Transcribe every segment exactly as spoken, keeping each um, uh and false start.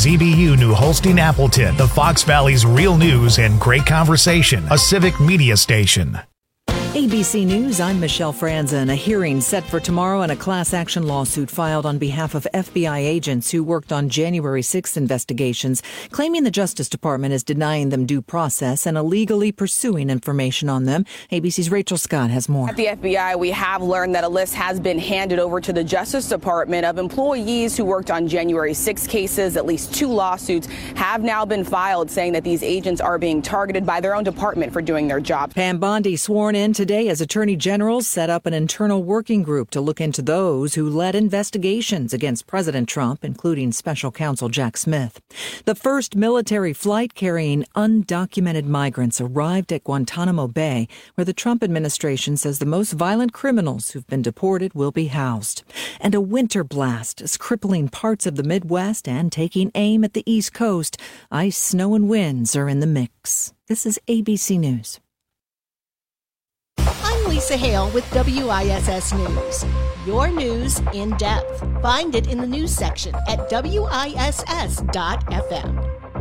Z B U New Holstein Appleton, the Fox Valley's real news and great conversation, a civic media station. A B C News, I'm Michelle Franzen. A hearing set for tomorrow in a class action lawsuit filed on behalf of F B I agents who worked on January sixth investigations, claiming the Justice Department is denying them due process and illegally pursuing information on them. A B C's Rachel Scott has more. At the F B I, we have learned that a list has been handed over to the Justice Department of employees who worked on January sixth cases. At least two lawsuits have now been filed saying that these agents are being targeted by their own department for doing their job. Pam Bondi sworn in today as Attorney General set up an internal working group to look into those who led investigations against President Trump, including Special Counsel Jack Smith. The first military flight carrying undocumented migrants arrived at Guantanamo Bay, where the Trump administration says the most violent criminals who've been deported will be housed. And a winter blast is crippling parts of the Midwest and taking aim at the East Coast. Ice, snow, and winds are in the mix. This is A B C News. I'm Lisa Hale with W I S S News. Your news in depth. Find it in the news section at W I S S dot F M.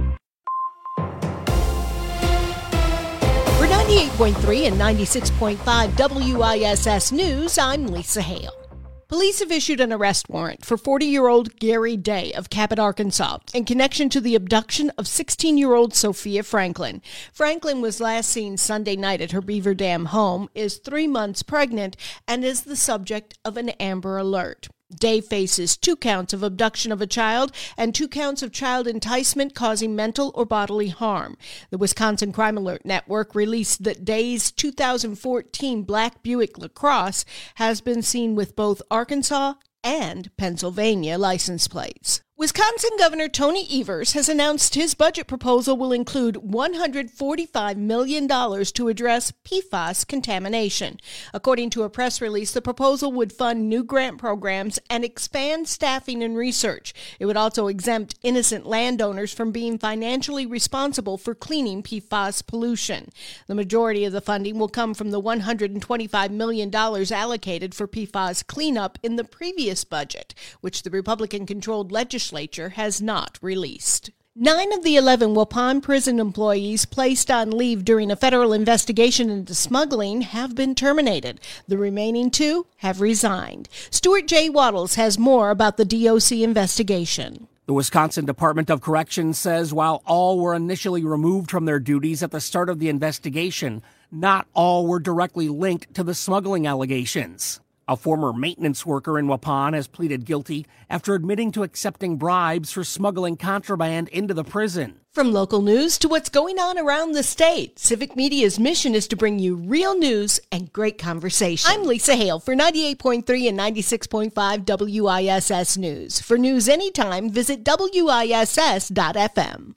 For ninety-eight point three and ninety-six point five W I S S News, I'm Lisa Hale. Police have issued an arrest warrant for forty-year-old Gary Day of Cabot, Arkansas, in connection to the abduction of sixteen-year-old Sophia Franklin. Franklin was last seen Sunday night at her Beaver Dam home, is three months pregnant, and is the subject of an Amber Alert. Day faces two counts of abduction of a child and two counts of child enticement causing mental or bodily harm. The Wisconsin Crime Alert Network released that Day's two thousand fourteen black Buick LaCrosse has been seen with both Arkansas and Pennsylvania license plates. Wisconsin Governor Tony Evers has announced his budget proposal will include one hundred forty-five million dollars to address P F A S contamination. According to a press release, the proposal would fund new grant programs and expand staffing and research. It would also exempt innocent landowners from being financially responsible for cleaning P F A S pollution. The majority of the funding will come from the one hundred twenty-five million dollars allocated for P F A S cleanup in the previous budget, which the Republican-controlled legislature has not released. Nine of the eleven Waupun prison employees placed on leave during a federal investigation into smuggling have been terminated. The remaining two have resigned. Stuart J. Waddles has more about the D O C investigation. The Wisconsin Department of Corrections says while all were initially removed from their duties at the start of the investigation, not all were directly linked to the smuggling allegations. A former maintenance worker in Waupun has pleaded guilty after admitting to accepting bribes for smuggling contraband into the prison. From local news to what's going on around the state, Civic Media's mission is to bring you real news and great conversation. I'm Lisa Hale for ninety-eight point three and ninety-six point five W I S S News. For news anytime, visit W I S S dot F M.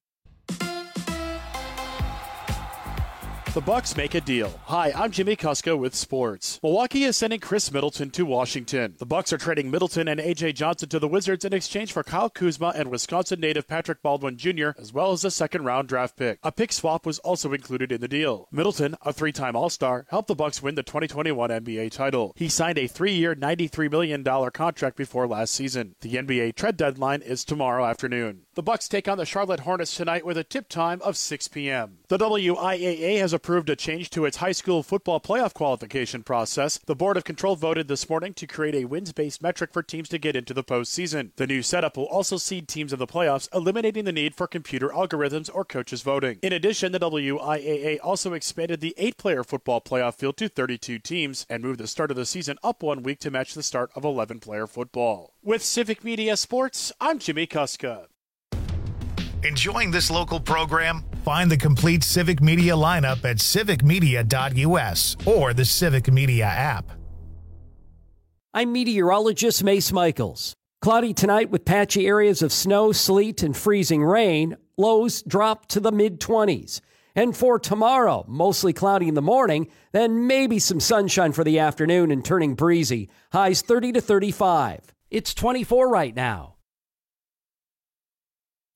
The Bucks make a deal. Hi, I'm Jimmy Kuska with sports. Milwaukee is sending Chris Middleton to Washington. The Bucks are trading Middleton and A J Johnson to the Wizards in exchange for Kyle Kuzma and Wisconsin native Patrick Baldwin Junior, as well as a second-round draft pick. A pick swap was also included in the deal. Middleton, a three-time All-Star, helped the Bucks win the twenty twenty-one N B A title. He signed a three-year, ninety-three million dollars contract before last season. The N B A trade deadline is tomorrow afternoon. The Bucks take on the Charlotte Hornets tonight with a tip time of six p.m. The W I A A has approved a change to its high school football playoff qualification process. The Board of Control voted this morning to create a wins-based metric for teams to get into the postseason. The new setup will also seed teams in the playoffs, eliminating the need for computer algorithms or coaches voting. In addition, the W I A A also expanded the eight-player football playoff field to thirty-two teams and moved the start of the season up one week to match the start of eleven-player football. With Civic Media Sports, I'm Jimmy Kuska. Enjoying this local program? Find the complete Civic Media lineup at civic media dot U S or the Civic Media app. I'm meteorologist Mace Michaels. Cloudy tonight with patchy areas of snow, sleet, and freezing rain. Lows drop to the mid-twenties. And for tomorrow, mostly cloudy in the morning, then maybe some sunshine for the afternoon and turning breezy. Highs thirty to thirty-five. It's twenty-four right now.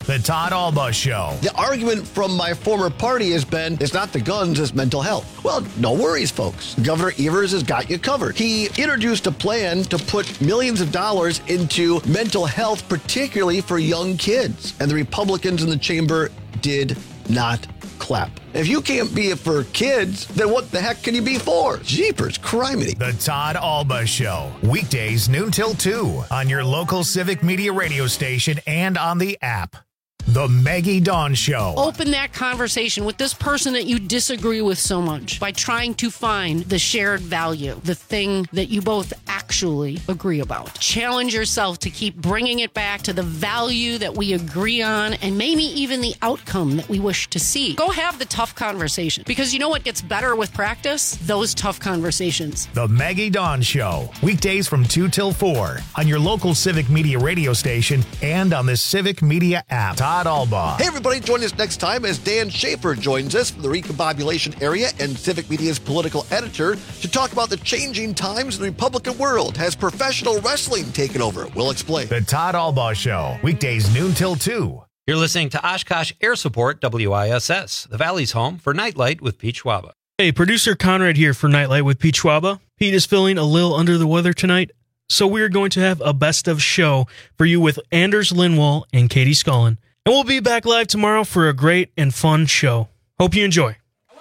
The Todd Alba Show. The argument from my former party has been, it's not the guns, it's mental health. Well, no worries, folks. Governor Evers has got you covered. He introduced a plan to put millions of dollars into mental health, particularly for young kids. And the Republicans in the chamber did not clap. If you can't be it for kids, then what the heck can you be for? Jeepers, criminy. The Todd Alba Show. Weekdays noon till two on your local Civic Media radio station and on the app. The Maggie Dawn Show. Open that conversation with this person that you disagree with so much by trying to find the shared value, the thing that you both actually agree about. Challenge yourself to keep bringing it back to the value that we agree on and maybe even the outcome that we wish to see. Go have the tough conversation, because you know what gets better with practice? Those tough conversations. The Maggie Dawn Show. Weekdays from two till four on your local Civic Media radio station and on the Civic Media app. Todd Alba. Hey, everybody, join us next time as Dan Schaefer joins us from the Recombobulation area and Civic Media's political editor to talk about the changing times in the Republican world. Has professional wrestling taken over? We'll explain. The Todd Alba Show. Weekdays noon till two. You're listening to Oshkosh Air Support W I S S, the Valley's home for Nightlight with Pete Schwaba. Hey, producer Conrad here for Nightlight with Pete Schwaba. Pete is feeling a little under the weather tonight, so we're going to have a best of show for you with Anders Lindwall and Katie Scullin. And we'll be back live tomorrow for a great and fun show. Hope you enjoy.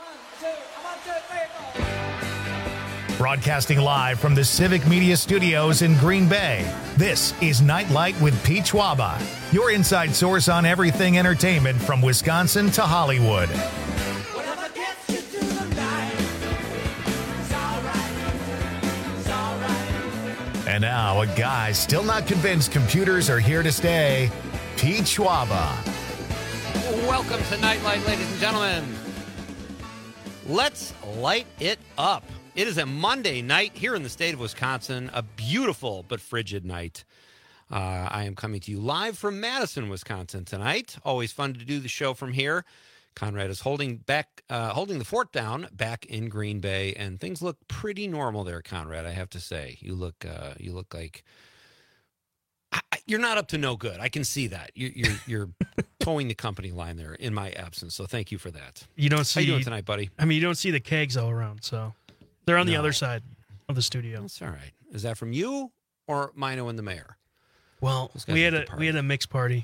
Broadcasting live from the Civic Media Studios in Green Bay, this is Nightlight with Pete Schwaba, your inside source on everything entertainment from Wisconsin to Hollywood. And now, a guy still not convinced computers are here to stay, Pete Schwaba. Welcome to Nightlight, ladies and gentlemen. Let's light it up. It is a Monday night here in the state of Wisconsin, a beautiful but frigid night. Uh, I am coming to you live from Madison, Wisconsin tonight. Always fun to do the show from here. Conrad is holding back, uh, holding the fort down back in Green Bay, and things look pretty normal there, Conrad. I have to say, you look, uh, you look like I, you're not up to no good. I can see that you, you're you're towing the company line there in my absence. So thank you for that. You don't see. How you doing tonight, buddy? I mean, you don't see the kegs all around, so they're on no. the other side of the studio. That's all right. Is that from you or Mino and the mayor? Well, we had a we had a mixed party.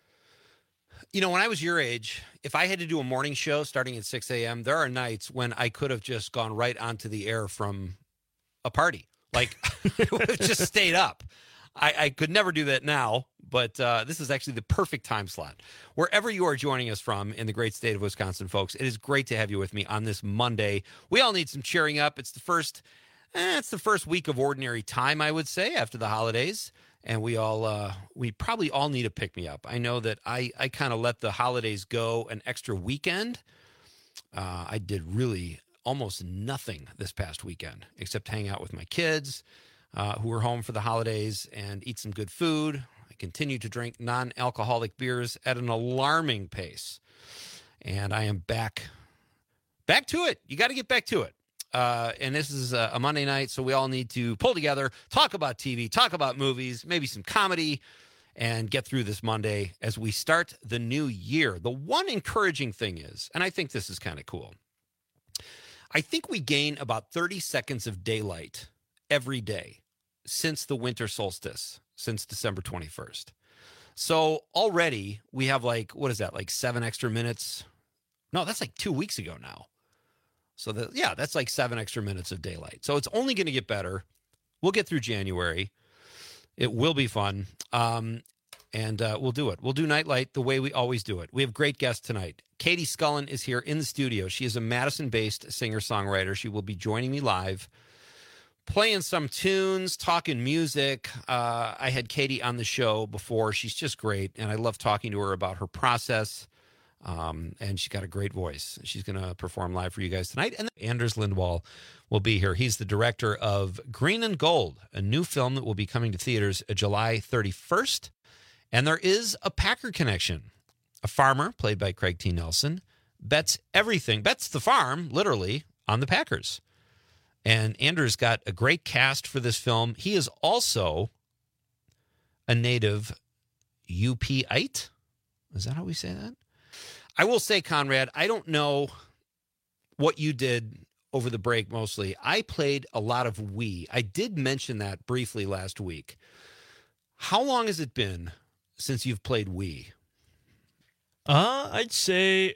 You know, when I was your age, if I had to do a morning show starting at six a.m., there are nights when I could have just gone right onto the air from a party. Like, I would have just stayed up. I, I could never do that now, but uh, this is actually the perfect time slot. Wherever you are joining us from in the great state of Wisconsin, folks, it is great to have you with me on this Monday. We all need some cheering up. It's the first, eh, it's the first week of ordinary time, I would say, after the holidays. And we all, uh, we probably all need a pick-me-up. I know that I, I kind of let the holidays go an extra weekend. Uh, I did really almost nothing this past weekend except hang out with my kids uh, who were home for the holidays and eat some good food. I continue to drink non-alcoholic beers at an alarming pace. And I am back, back to it. You got to get back to it. Uh, and this is a, a Monday night, so we all need to pull together, talk about T V, talk about movies, maybe some comedy, and get through this Monday as we start the new year. The one encouraging thing is, and I think this is kind of cool, I think we gain about thirty seconds of daylight every day since the winter solstice, since December twenty-first. So already we have like, what is that, like seven extra minutes? No, that's like two weeks ago now. So, that, yeah, that's like seven extra minutes of daylight. So it's only going to get better. We'll get through January. It will be fun. Um, and uh, we'll do it. We'll do Nightlight the way we always do it. We have great guests tonight. Katie Scullin is here in the studio. She is a Madison-based singer-songwriter. She will be joining me live, playing some tunes, talking music. Uh, I had Katie on the show before. She's just great, and I love talking to her about her process. Um, and she's got a great voice. She's going to perform live for you guys tonight. And Anders Lindwall will be here. He's the director of Green and Gold, a new film that will be coming to theaters July thirty-first. And there is a Packer connection. A farmer, played by Craig T. Nelson, bets everything, bets the farm, literally, on the Packers. And Anders got a great cast for this film. He is also a native U P-ite. Is that how we say that? I will say, Conrad, I don't know what you did over the break mostly. I played a lot of Wii. I did mention that briefly last week. How long has it been since you've played Wii? Uh, I'd say,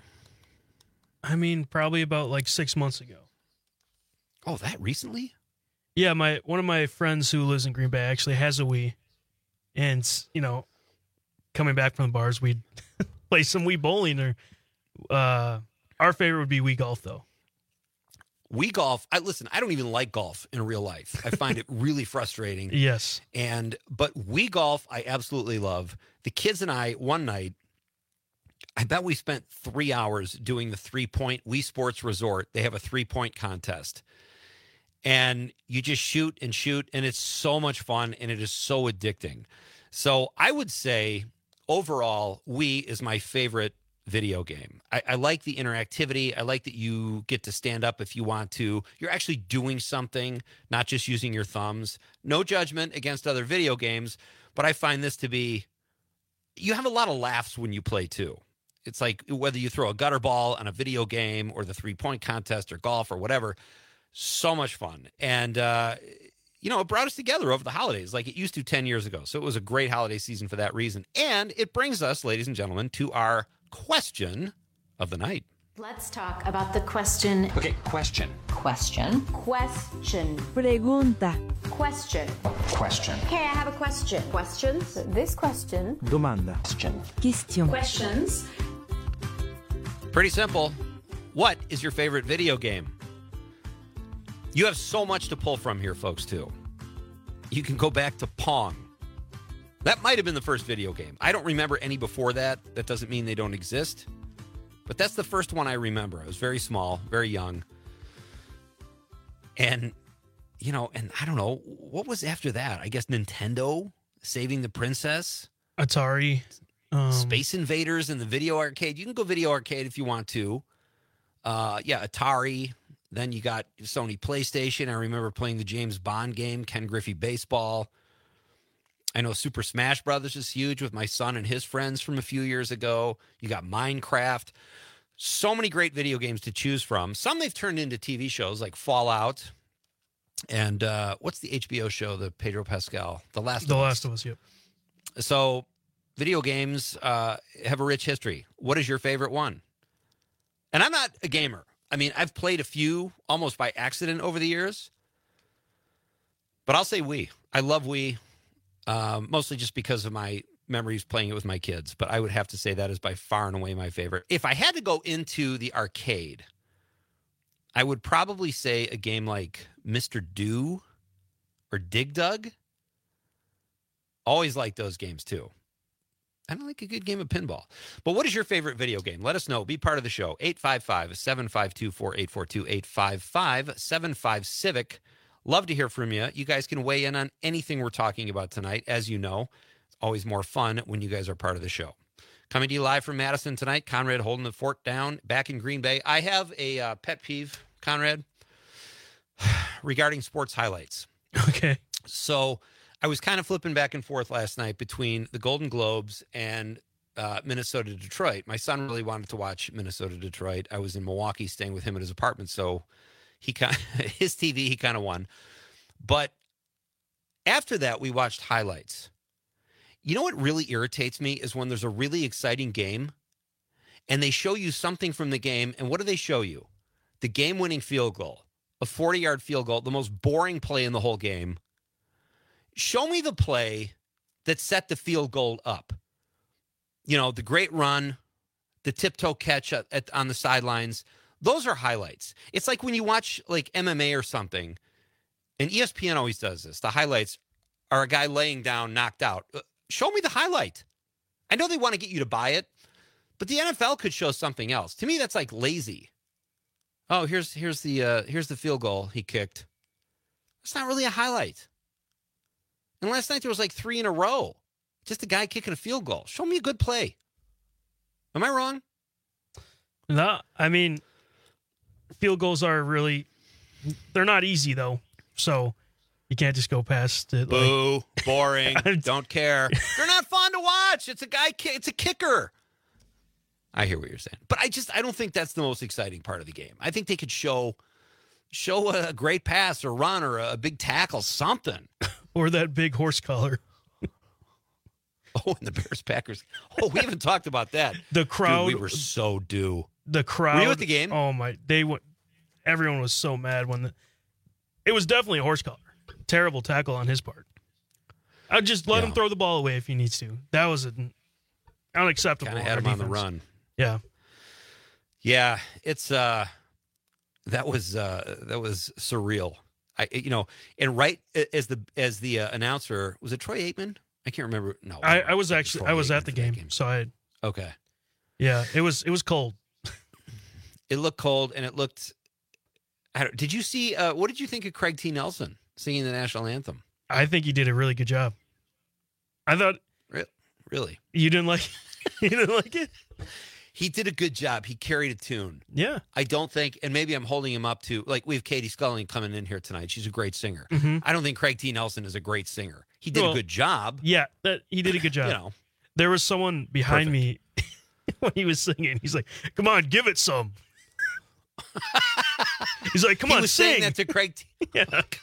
I mean, probably about like six months ago. Oh, that recently? Yeah, my one of my friends who lives in Green Bay actually has a Wii. And, you know, coming back from the bars, we'd play some Wii bowling. Or uh, our favorite would be Wii golf, though. Wii golf, I listen, I don't even like golf in real life. I find it really frustrating. Yes. And but Wii golf, I absolutely love. The kids and I, one night, I bet we spent three hours doing the three-point Wii Sports Resort. They have a three-point contest. And you just shoot and shoot, and it's so much fun, and it is so addicting. So I would say, overall, Wii is my favorite video game. I, I like the interactivity. I like that you get to stand up if you want to. You're actually doing something, not just using your thumbs. No judgment against other video games, but I find this to be, you have a lot of laughs when you play too. It's like whether you throw a gutter ball on a video game or the three-point contest or golf or whatever, so much fun. And, uh, you know, it brought us together over the holidays like it used to ten years ago. So it was a great holiday season for that reason. And it brings us, ladies and gentlemen, to our question of the night. Let's talk about the question. Okay, question. Question. Question. Pregunta. Question. Question. Okay, I have a question. Questions. This question. Domanda. Question. Question. Questions. Pretty simple. What is your favorite video game? You have so much to pull from here, folks, too. You can go back to Pong. That might have been the first video game. I don't remember any before that. That doesn't mean they don't exist. But that's the first one I remember. I was very small, very young. And, you know, and I don't know, what was after that? I guess Nintendo, Saving the Princess. Atari. Um, Space Invaders in the video arcade. You can go video arcade if you want to. Uh, yeah, Atari. Then you got Sony PlayStation. I remember playing the James Bond game, Ken Griffey Baseball. I know Super Smash Brothers is huge with my son and his friends from a few years ago. You got Minecraft. So many great video games to choose from. Some they've turned into T V shows like Fallout. And uh, what's the H B O show, the Pedro Pascal? The Last the of Us. The Last of Us, yep. So video games uh, have a rich history. What is your favorite one? And I'm not a gamer. I mean, I've played a few almost by accident over the years. But I'll say Wii. I love Wii. Um, mostly just because of my memories playing it with my kids. But I would have to say that is by far and away my favorite. If I had to go into the arcade, I would probably say a game like Mister Do or Dig Dug. Always like those games too. I don't like a good game of pinball. But what is your favorite video game? Let us know. Be part of the show. eight five five, seven five two, four eight four two, eight five five, seven five, Civic. Love to hear from you. You guys can weigh in on anything we're talking about tonight. As you know, it's always more fun when you guys are part of the show. Coming to you live from Madison tonight, Conrad holding the fort down back in Green Bay. I have a uh, pet peeve, Conrad, regarding sports highlights. Okay. So I was kind of flipping back and forth last night between the Golden Globes and uh, Minnesota Detroit. My son really wanted to watch Minnesota Detroit. I was in Milwaukee staying with him at his apartment, so he kind of, his T V, he kind of won. But after that, we watched highlights. You know what really irritates me is when there's a really exciting game and they show you something from the game. And what do they show you? The game-winning field goal, a forty-yard field goal, the most boring play in the whole game. Show me the play that set the field goal up. You know, the great run, the tiptoe catch at, at, on the sidelines. Those are highlights. It's like when you watch like M M A or something, and E S P N always does this. The highlights are a guy laying down, knocked out. Show me the highlight. I know they want to get you to buy it, but the N F L could show something else. To me, that's like lazy. Oh, here's here's the uh, here's the field goal he kicked. It's not really a highlight. And last night there was like three in a row. Just a guy kicking a field goal. Show me a good play. Am I wrong? No, I mean, field goals are really, they're not easy though. So You can't just go past it. Boo, like, boring, don't care. They're not fun to watch. It's a guy, it's a kicker. I hear what you're saying. But I just, I don't think that's the most exciting part of the game. I think they could show show a great pass or run or a big tackle, something. Or that big horse collar. Oh, and the Bears-Packers. Oh, we haven't talked about that. The crowd. Dude, we were so due. The crowd. Were you at the game? Oh, my. They went. Everyone was so mad when the. It was definitely a horse collar. Terrible tackle on his part. I'd just let Yeah. him throw the ball away if he needs to. That was an unacceptable. Kind of had him on the defense. run. Yeah. Yeah, it's uh that was uh that was surreal. I you know, and right as the as the uh, announcer, was it Troy Aikman? I can't remember. No. I, I was actually Troy I was Aikman at the for that game, game. so I Okay. yeah, it was it was cold. It looked cold and it looked I don't, did you see uh what did you think of Craig T. Nelson singing the national anthem? I think he did a really good job. I thought Re- Really? you didn't like you didn't like it? He did a good job. He carried a tune. Yeah. I don't think, and maybe I'm holding him up to, like, we have Katie Sculling coming in here tonight. She's a great singer. Mhm. I don't think Craig T. Nelson is a great singer. He did Well, a good job. Yeah, that he did a good job. You know. There was someone behind me when he was singing. He's like, "Come on, give it some." He's like, "Come he on, was sing." saying that to Craig T. yeah.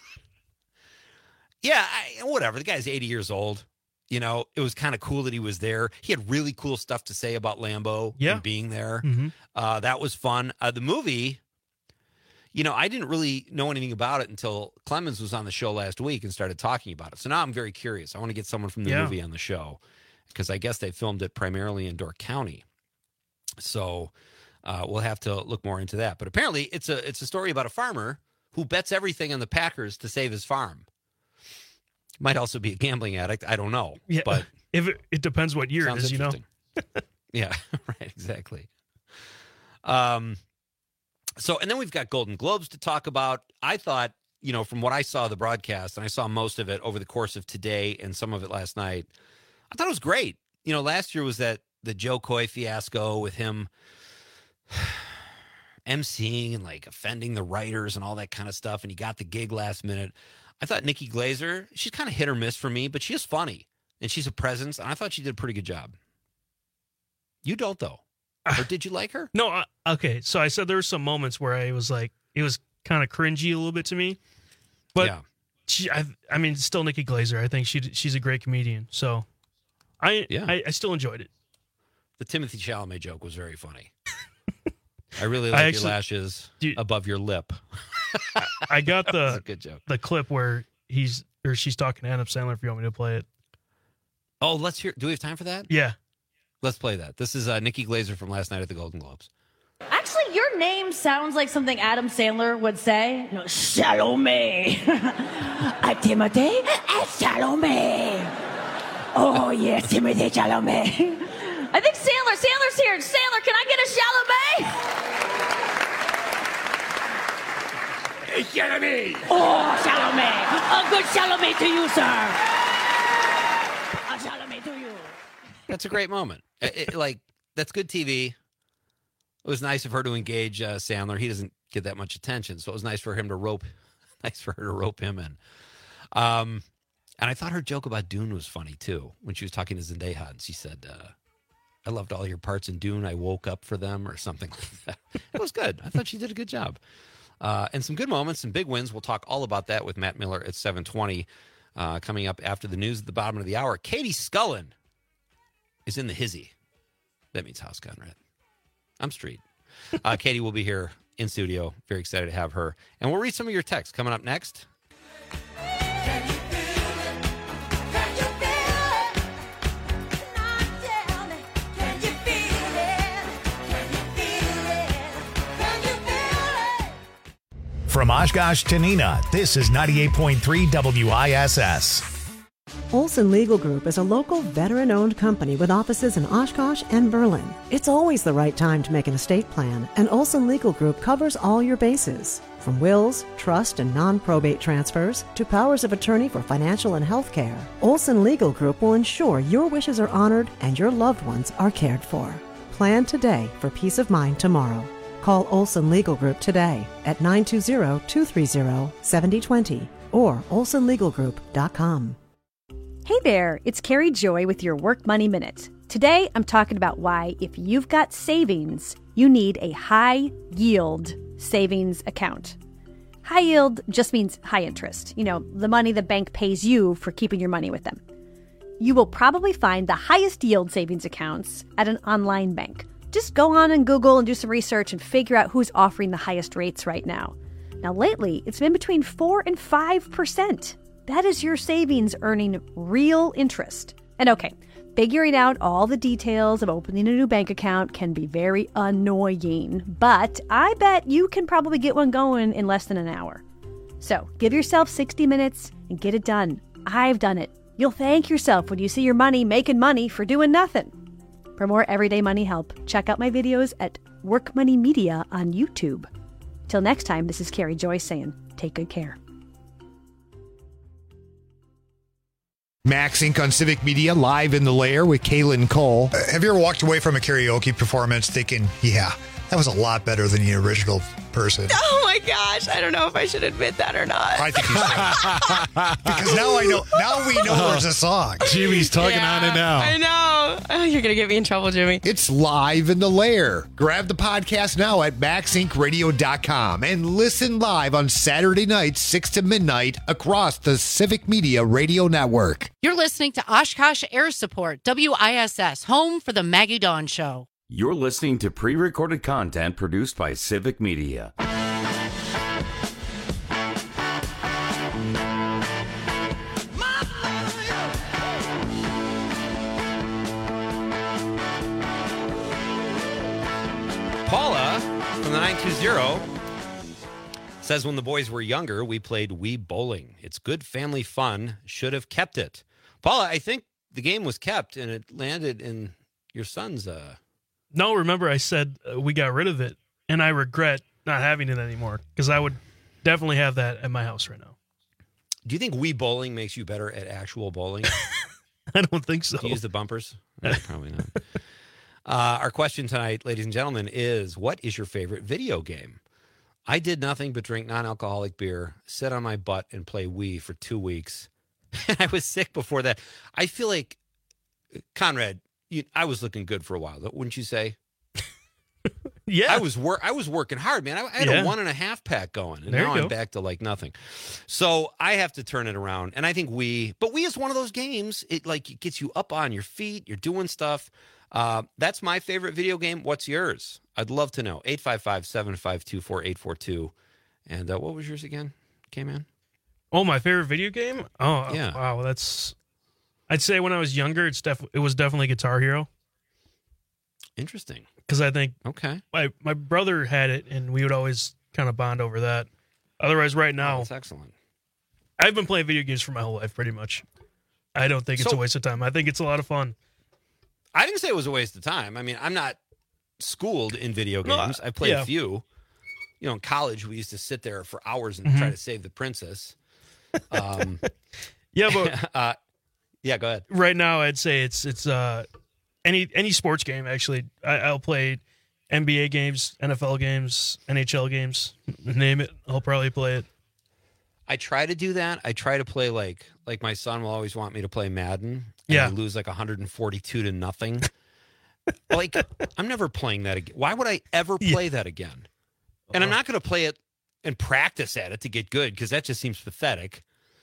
Yeah, I, whatever. The guy's eighty years old. You know, it was kind of cool that he was there. He had really cool stuff to say about Lambeau Yeah. and being there. Mhm. Uh, that was fun. Uh, the movie, you know, I didn't really know anything about it until Clemens was on the show last week and started talking about it. So now I'm very curious. I want to get someone from the Yeah. movie on the show because I guess they filmed it primarily in Door County. So uh, we'll have to look more into that. But apparently, it's a it's a story about a farmer who bets everything on the Packers to save his farm. Might also be a gambling addict. I don't know. Yeah, But if it, it depends what year it sounds is, you know. interesting. Yeah, right, exactly. Um, so, and then we've got Golden Globes to talk about. I thought, you know, from what I saw of the broadcast, and I saw most of it over the course of today and some of it last night, I thought it was great. You know, last year was that the Joe Coy fiasco with him emceeing and like offending the writers and all that kind of stuff, and he got the gig last minute. I thought Nikki Glaser, she's kind of hit or miss for me, but she is funny and she's a presence, and I thought she did a pretty good job. You don't, though. Or did you like her? No, I, okay. So I said there were some moments where I was like, it was kind of cringy a little bit to me, but Yeah. she, I, I mean, still Nikki Glaser. I think she she's a great comedian. So I, Yeah. I, I still enjoyed it. The Timothy Chalamet joke was very funny. I really I like actually- your lashes Dude- above your lip. I got That was the a good joke. the clip where he's or she's talking to Adam Sandler. If you want me to play it, Oh, let's hear. Do we have time for that? yeah. Let's play that. This is uh, Nikki Glaser from last night at the Golden Globes. Actually, your name sounds like something Adam Sandler would say. No, Salome. I'm Timothy and Salome. Oh, yes, Timothy Chalamet. I think Sandler, Sandler's here. Sandler, can I get a Chalamet? Chalamet! Oh, Chalamet. A good Chalamet to you, sir. A Chalamet to you. That's a great moment. It- it- like, that's good T V. It was nice of her to engage uh, Sandler. He doesn't get that much attention, so it was nice for him to rope, nice for her to rope him in. Um, and I thought her joke about Dune was funny too when she was talking to Zendaya, and she said, uh, "I loved all your parts in Dune. I woke up for them," or something like that. It was good. I thought she did a good job, uh, and some good moments, some big wins. We'll talk all about that with Matt Miller at seven twenty, uh, coming up after the news at the bottom of the hour. Katie Scullen is in the hizzy. That means House Conrad. I'm Street. Uh, Katie will be here in studio. Very excited to have her. And we'll read some of your texts coming up next. From Oshkosh to Neenah, this is ninety-eight point three W I S S. Olson Legal Group is a local veteran-owned company with offices in Oshkosh and Berlin. It's always the right time to make an estate plan, and Olson Legal Group covers all your bases. From wills, trust, and non-probate transfers to powers of attorney for financial and health care, Olson Legal Group will ensure your wishes are honored and your loved ones are cared for. Plan today for peace of mind tomorrow. Call Olson Legal Group today at nine two zero, two three zero, seven zero two zero or olson legal group dot com. Hey there, it's Carrie Joy with your Work Money Minute. Today, I'm talking about why, if you've got savings, you need a high-yield savings account. High yield just means high interest. You know, the money the bank pays you for keeping your money with them. You will probably find the highest yield savings accounts at an online bank. Just go on and Google and do some research and figure out who's offering the highest rates right now. Now, lately, it's been between four and five percent. That is your savings earning real interest. And okay, figuring out all the details of opening a new bank account can be very annoying, but I bet you can probably get one going in less than an hour. So give yourself sixty minutes and get it done. I've done it. You'll thank yourself when you see your money making money for doing nothing. For more everyday money help, check out my videos at Work Money Media on YouTube. Till next time, this is Carrie Joy saying, take good care. Max Incorporated on Civic Media, live in the lair with Kaylin Cole. Uh, have you ever walked away from a karaoke performance thinking, yeah, that was a lot better than the original person? Oh my gosh, I don't know if I should admit that or not. I think you should. Because now I know, now we know there's a song. Jimmy's tugging Yeah, on it now. I know. Oh, you're going to get me in trouble, Jimmy. It's live in the lair. Grab the podcast now at max inc radio dot com and listen live on Saturday nights, six to midnight, across the Civic Media Radio Network. You're listening to Oshkosh Air Support, W I S S, home for the Maggie Dawn Show. You're listening to pre-recorded content produced by Civic Media. Paula from the nine two zero says, when the boys were younger, we played Wii Bowling. It's good family fun. Should have kept it. Paula, I think the game was kept and it landed in your son's... Uh... No, remember I said uh, we got rid of it, and I regret not having it anymore because I would definitely have that at my house right now. Do you think Wii Bowling makes you better at actual bowling? I don't think so. Do you use the bumpers? No, probably not. Uh, our question tonight, ladies and gentlemen, is what is your favorite video game? I did nothing but drink non-alcoholic beer, sit on my butt, and play Wii for two weeks. And I was sick before that. I feel like, Conrad, you, I was looking good for a while, wouldn't you say? Yeah. I was wor- I was working hard, man. I, I had Yeah. a one and a half pack going, and There now you I'm go. back to like nothing. So I have to turn it around, and I think Wii, but Wii is one of those games. It like it gets you up on your feet. You're doing stuff. Uh, that's my favorite video game. What's yours? I'd love to know. eight five five, seven five two, four eight four two. And uh, what was yours again, K-Man? Oh, my favorite video game? Oh, Yeah. wow. That's. I'd say when I was younger, it's def- it was definitely Guitar Hero. Interesting. Because I think okay, my my brother had it, and we would always kind of bond over that. Otherwise, right now, Oh, that's excellent. I've been playing video games for my whole life, pretty much. I don't think it's So- a waste of time. I think it's a lot of fun. I didn't say it was a waste of time. I mean, I'm not schooled in video No, games. I played yeah. a few. You know, in college, we used to sit there for hours and Mhm. try to save the princess. Um, Yeah, but uh, yeah, go ahead. right now, I'd say it's it's uh any any sports game. Actually, I, I'll play N B A games, N F L games, N H L games. Name it, I'll probably play it. I try to do that. I try to play like like my son will always want me to play Madden. And Yeah. I lose like one forty-two to nothing. Like I'm never playing that again. Why would I ever play that again? And I'm not going to play it and practice at it to get good because that just seems pathetic.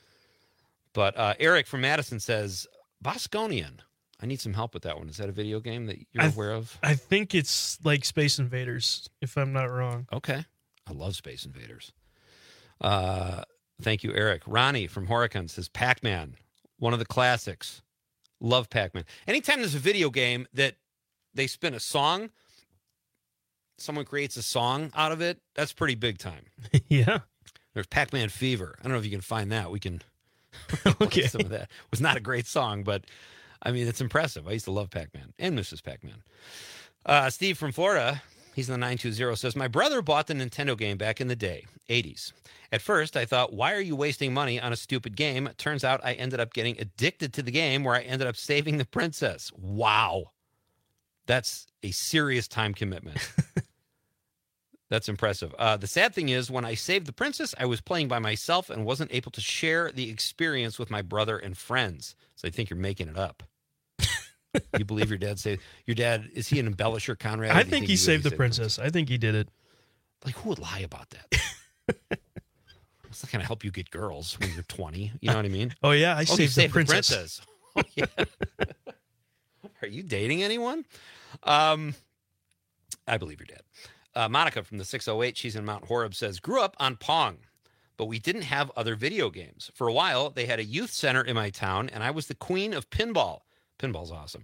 But uh, Eric from Madison says Bosconian. I need some help with that one. Is that a video game that you're I- aware of? I think it's like Space Invaders, if I'm not wrong. Okay. I love Space Invaders. Uh, thank you, Eric. Ronnie from Horicon says Pac-Man, one of the classics. Love Pac-Man. Anytime there's a video game that they spin a song, someone creates a song out of it, that's pretty big time. Yeah. There's Pac-Man Fever. I don't know if you can find that. We can Okay. some of that. It was not a great song, but I mean, it's impressive. I used to love Pac-Man and Missus Pac-Man. Uh, Steve from Florida, he's in the nine two zero, says, my brother bought the Nintendo game back in the day, eighties. At first, I thought, why are you wasting money on a stupid game? Turns out I ended up getting addicted to the game where I ended up saving the princess. Wow. That's a serious time commitment. That's impressive. Uh, the sad thing is, when I saved the princess, I was playing by myself and wasn't able to share the experience with my brother and friends. So I think you're making it up. You believe your dad saved your dad? Is he an embellisher, Conrad? I think, think he, he saved the princess. I think he did it. Like, who would lie about that? It's not going to help you get girls when you're twenty. You know what I mean? Oh yeah, I oh, saved, saved the princess. The princess. Oh, yeah. Are you dating anyone? Um, I believe your dad. Uh, Monica from the six oh eight, she's in Mount Horeb, says, grew up on Pong, but we didn't have other video games. For a while, they had a youth center in my town, and I was the queen of pinball. Pinball's awesome.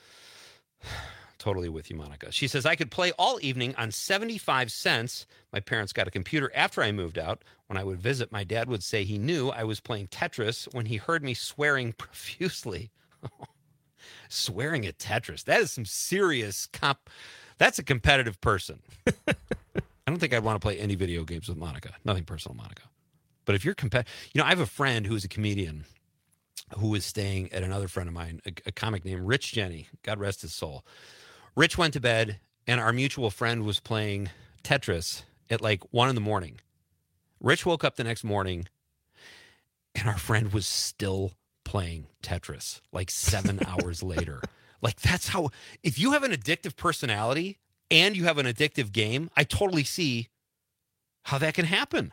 Totally with you, Monica. She says, I could play all evening on seventy-five cents. My parents got a computer after I moved out. When I would visit, my dad would say he knew I was playing Tetris when he heard me swearing profusely. Swearing at Tetris. That is some serious comp. That's a competitive person. I don't think I'd want to play any video games with Monica. Nothing personal, Monica. But if you're competitive, you know, I have a friend who is a comedian who is staying at another friend of mine, a, a comic named Rich Jenny. God rest his soul. Rich went to bed, and our mutual friend was playing Tetris at like one in the morning. Rich woke up the next morning, and our friend was still playing Tetris like seven hours later. Like, that's how, if you have an addictive personality and you have an addictive game, I totally see how that can happen.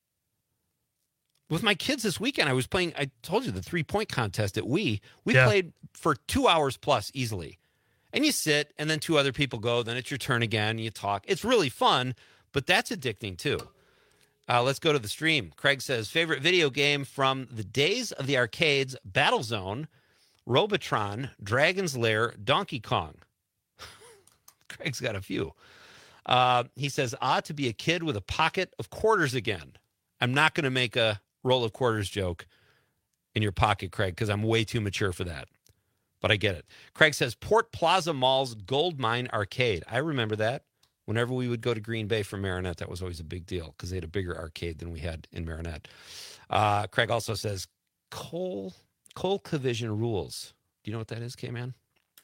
With my kids this weekend, I was playing, I told you, the three-point contest at Wii. We yeah. played for two hours plus easily. And you sit, and then two other people go, then it's your turn again, and you talk. It's really fun, but that's addicting too. Uh, let's go to the stream. Craig says, favorite video game from the days of the arcades, Battlezone, Robotron, Dragon's Lair, Donkey Kong. Craig's got a few. Uh, he says, ah, to be a kid with a pocket of quarters again. I'm not going to make a roll of quarters joke in your pocket, Craig, because I'm way too mature for that. But I get it. Craig says, Port Plaza Mall's Gold Mine Arcade. I remember that. Whenever we would go to Green Bay from Marinette, that was always a big deal because they had a bigger arcade than we had in Marinette. Uh, Craig also says, Cole... Cole Collision Rules. Do you know what that is, K-Man?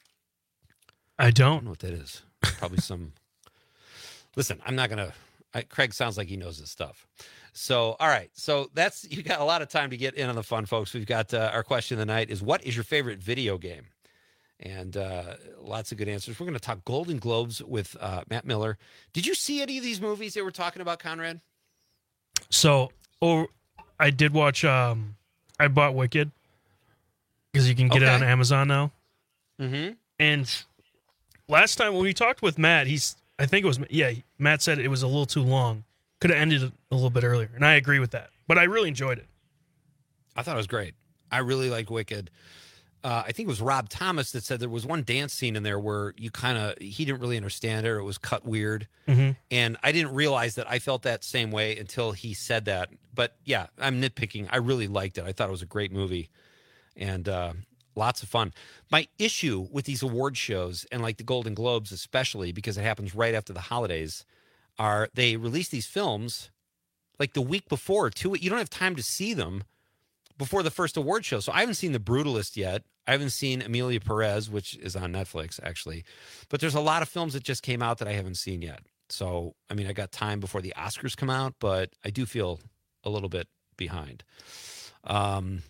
I don't. I don't know what that is. Probably some... Listen, I'm not going to... Craig sounds like he knows his stuff. So, all right. So, that's... You got a lot of time to get in on the fun, folks. We've got uh, our question of the night is, what is your favorite video game? And uh, lots of good answers. We're going to talk Golden Globes with uh, Matt Miller. Did you see any of these movies they were talking about, Conrad? So, oh, I did watch... Um, I bought Wicked. Because you can get okay. it on Amazon now. Mm-hmm. And last time when we talked with Matt, he's I think it was yeah, Matt said it was a little too long. Could have ended a little bit earlier, and I agree with that. But I really enjoyed it. I thought it was great. I really liked Wicked. Uh, I think it was Rob Thomas that said there was one dance scene in there where you kind of he didn't really understand it, or it was cut weird. Mm-hmm. And I didn't realize that I felt that same way until he said that. But yeah, I'm nitpicking. I really liked it. I thought it was a great movie. And uh, lots of fun. My issue with these award shows, and like the Golden Globes especially, because it happens right after the holidays, are they release these films like the week before. Two, you don't have time to see them before the first award show. So I haven't seen The Brutalist yet. I haven't seen Emilia Perez, which is on Netflix, actually. But there's a lot of films that just came out that I haven't seen yet. So, I mean, I got time before the Oscars come out, but I do feel a little bit behind. Um...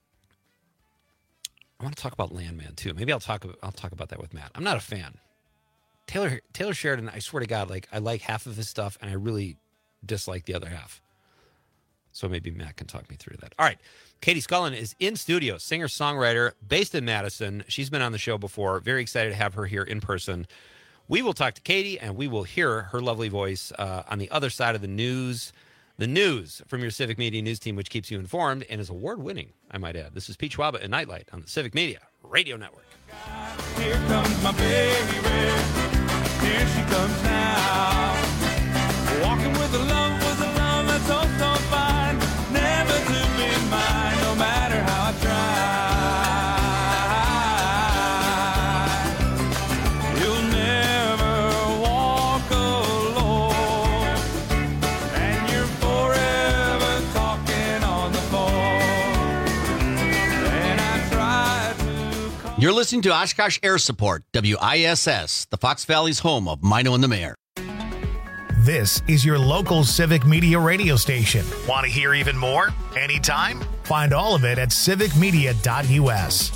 I want to talk about Landman too. Maybe I'll talk. I'll talk about that with Matt. I'm not a fan. Taylor Taylor Sheridan. I swear to God, like I like half of his stuff, and I really dislike the other half. So maybe Matt can talk me through that. All right, Katie Scullin is in studio, singer songwriter based in Madison. She's been on the show before. Very excited to have her here in person. We will talk to Katie, and we will hear her lovely voice uh, on the other side of the news. The news from your Civic Media News team, which keeps you informed and is award-winning, I might add. This is Pete Schwaba and Nightlight on the Civic Media Radio Network. Here comes my baby. Here she comes now. Walking with a love, with a love that's so, so fine. Never to be mine, no matter how I try. You'll never walk alone. And you're forever talking on the phone. And I try to call. You're listening to Oshkosh Air Support, W I S S, the Fox Valley's home of Mino and the Mayor. This is your local Civic Media radio station. Want to hear even more? Anytime? Find all of it at civic media dot u s.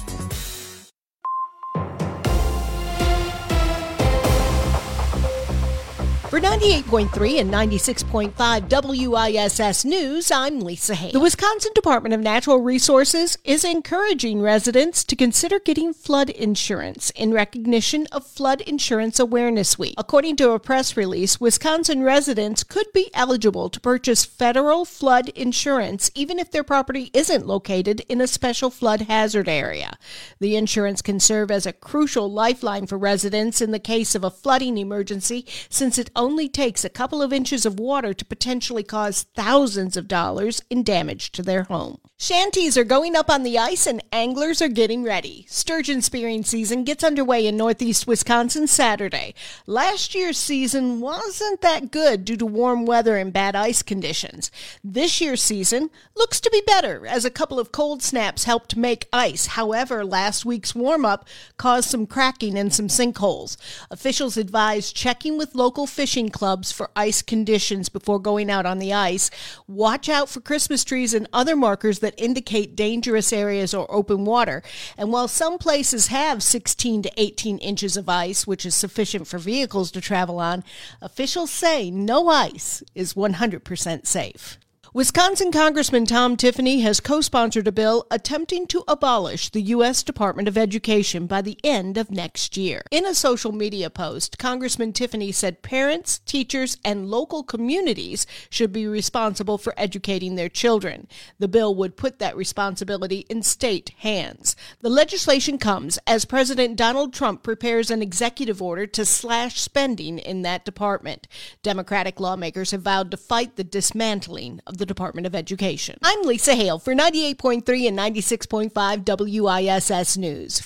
For ninety-eight point three and ninety-six point five W I S S News, I'm Lisa Hay. The Wisconsin Department of Natural Resources is encouraging residents to consider getting flood insurance in recognition of Flood Insurance Awareness Week. According to a press release, Wisconsin residents could be eligible to purchase federal flood insurance even if their property isn't located in a special flood hazard area. The insurance can serve as a crucial lifeline for residents in the case of a flooding emergency, since it only takes a couple of inches of water to potentially cause thousands of dollars in damage to their home. Shanties are going up on the ice and anglers are getting ready. Sturgeon spearing season gets underway in northeast Wisconsin Saturday. Last year's season wasn't that good due to warm weather and bad ice conditions. This year's season looks to be better as a couple of cold snaps helped make ice. However, last week's warm-up caused some cracking and some sinkholes. Officials advise checking with local fishing clubs for ice conditions before going out on the ice. Watch out for Christmas trees and other markers that indicate dangerous areas or open water. And while some places have sixteen to eighteen inches of ice, which is sufficient for vehicles to travel on, officials say no ice is one hundred percent safe. Wisconsin Congressman Tom Tiffany has co-sponsored a bill attempting to abolish the U S Department of Education by the end of next year. In a social media post, Congressman Tiffany said parents, teachers, and local communities should be responsible for educating their children. The bill would put that responsibility in state hands. The legislation comes as President Donald Trump prepares an executive order to slash spending in that department. Democratic lawmakers have vowed to fight the dismantling of the the Department of Education. I'm Lisa Hale for ninety-eight point three and ninety-six point five W I S S News.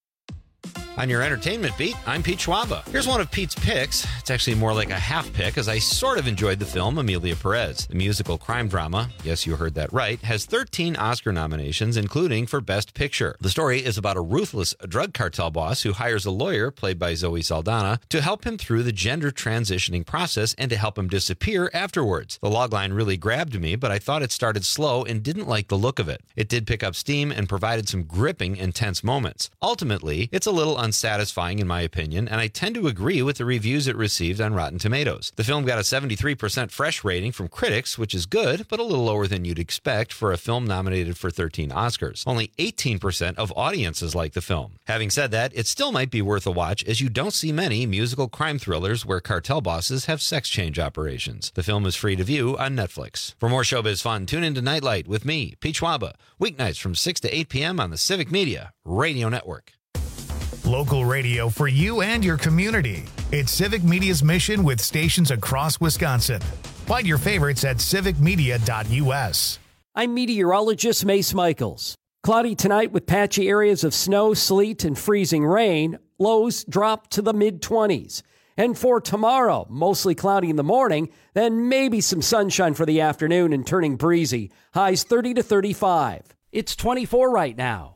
On your entertainment beat, I'm Pete Schwaba. Here's one of Pete's picks. It's actually more like a half pick, as I sort of enjoyed the film Amelia Perez. The musical crime drama, yes, you heard that right, has thirteen Oscar nominations, including for Best Picture. The story is about a ruthless drug cartel boss who hires a lawyer, played by Zoe Saldana, to help him through the gender transitioning process and to help him disappear afterwards. The logline really grabbed me, but I thought it started slow and didn't like the look of it. It did pick up steam and provided some gripping, intense moments. Ultimately, it's a little unsatisfying in my opinion, and I tend to agree with the reviews it received on Rotten Tomatoes. The film got a seventy-three percent fresh rating from critics, which is good, but a little lower than you'd expect for a film nominated for thirteen Oscars. Only eighteen percent of audiences like the film. Having said that, it still might be worth a watch, as you don't see many musical crime thrillers where cartel bosses have sex change operations. The film is free to view on Netflix. For more showbiz fun, tune into Nightlight with me, Pete Schwaba, weeknights from six to eight p.m. on the Civic Media Radio Network. Local radio for you and your community. It's Civic Media's mission with stations across Wisconsin. Find your favorites at civic media dot u s. I'm meteorologist Mace Michaels. Cloudy tonight with patchy areas of snow, sleet, and freezing rain. Lows drop to the mid twenties. And for tomorrow, mostly cloudy in the morning, then maybe some sunshine for the afternoon and turning breezy. Highs thirty to thirty-five. It's twenty-four right now.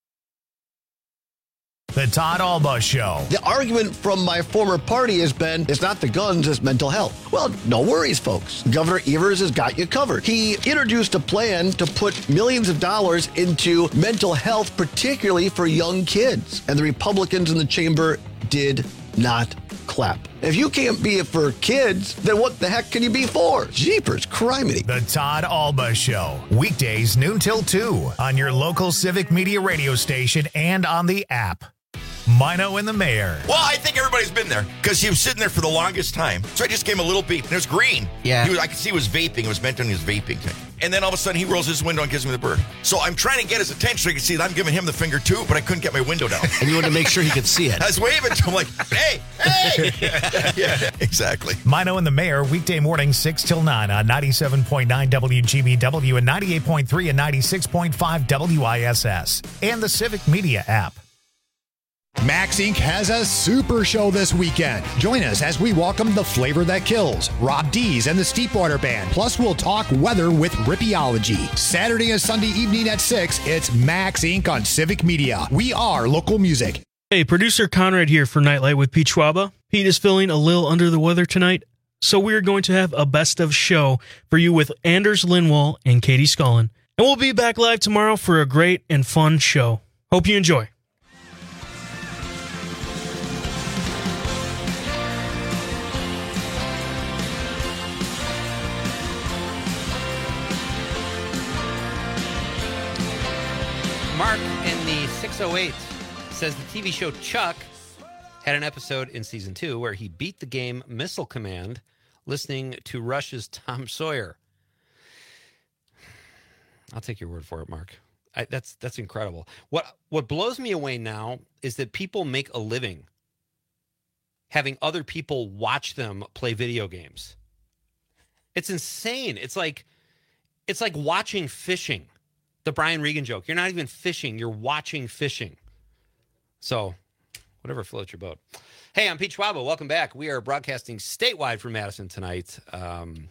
The Todd Alba Show. The argument from my former party has been, it's not the guns, it's mental health. Well, no worries, folks. Governor Evers has got you covered. He introduced a plan to put millions of dollars into mental health, particularly for young kids. And the Republicans in the chamber did not clap. If you can't be it for kids, then what the heck can you be for? Jeepers, criminy. The Todd Alba Show. Weekdays noon till two on your local Civic Media radio station and on the app. Mino and the Mayor. Well, I think everybody's been there because he was sitting there for the longest time. So I just gave him a little beep, and it was green. Yeah. He was, I could see he was vaping. It was meant on his vaping thing. And then all of a sudden, he rolls his window and gives me the bird. So I'm trying to get his attention so he can see that I'm giving him the finger too, but I couldn't get my window down. And you wanted to make sure he could see it. I was waving to him like, hey, hey. Yeah, exactly. Mino and the Mayor, weekday morning, six till nine on ninety-seven point nine W G B W and ninety-eight point three and ninety-six point five W I S S and the Civic Media app. Max Incorporated has a super show this weekend. Join us as we welcome the flavor that kills, Rob Dees and the Steepwater Band. Plus, we'll talk weather with Rippeology. Saturday and Sunday evening at six, it's Max Incorporated on Civic Media. We are local music. Hey, producer Conrad here for Nightlight with Pete Schwaba. Pete is feeling a little under the weather tonight, So we're going to have a best of show for you with Anders Lindwall and Katie Scullin. And we'll be back live tomorrow for a great and fun show. Hope you enjoy. Mark in the six oh eight says the T V show Chuck had an episode in season two where he beat the game Missile Command listening to Rush's Tom Sawyer. I'll take your word for it, Mark. I, that's that's incredible. What what blows me away now is that people make a living having other people watch them play video games. It's insane. It's like it's like watching fishing. The Brian Regan joke. You're not even fishing. You're watching fishing. So whatever floats your boat. Hey, I'm Pete Schwaba. Welcome back. We are broadcasting statewide from Madison tonight. Um,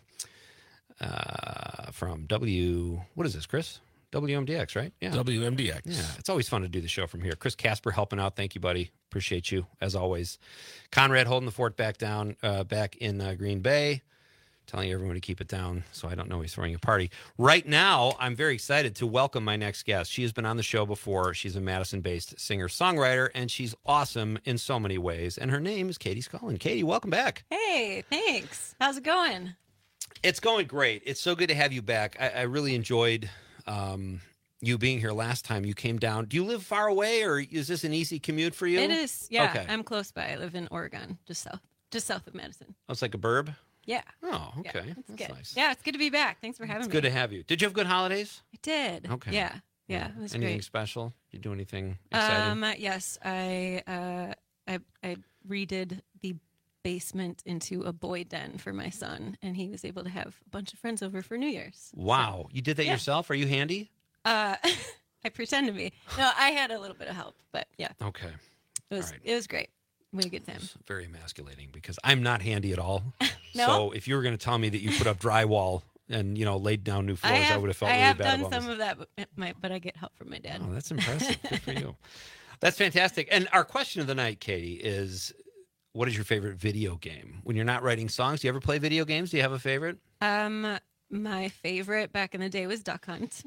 uh, from W, what is this, Chris? W M D X, right? Yeah. W M D X. Yeah, it's always fun to do the show from here. Chris Casper helping out. Thank you, buddy. Appreciate you, as always. Conrad holding the fort back down, uh, back in uh, Green Bay. Telling everyone to keep it down, so I don't know he's throwing a party. Right now, I'm very excited to welcome my next guest. She has been on the show before. She's a Madison-based singer-songwriter, and she's awesome in so many ways. And her name is Katie Scullin. Katie, welcome back. Hey, thanks. How's it going? It's going great. It's so good to have you back. I, I really enjoyed um, you being here last time. You came down. Do you live far away, or is this an easy commute for you? It is. Yeah, Okay. I'm close by. I live in Oregon, just south, just south of Madison. Oh, it's like a burb? Yeah. Oh, okay. Yeah, it's That's good. nice. Yeah, it's good to be back. Thanks for having It's me. good to have you. Did you have good holidays? I did. Okay. Yeah. Yeah. It was Anything great. special? Did you do anything exciting? Um, yes, I, uh, I I redid the basement into a boy den for my son, and he was able to have a bunch of friends over for New Year's. Wow. You did that yeah. yourself? Are you handy? Uh, I pretend to be. No, I had a little bit of help, but yeah, Okay. it was All right. it was great. We had a good time. It's very emasculating because I'm not handy at all. No? So if you were going to tell me that you put up drywall and, you know, laid down new floors, I, I have, would have felt I really have bad done about some myself. of that, but, my, but I get help from my dad. Oh, that's impressive. Good for you. That's fantastic. And our question of the night, Katie, is what is your favorite video game? When you're not writing songs, do you ever play video games? Do you have a favorite? Um, my favorite back in the day was Duck Hunt.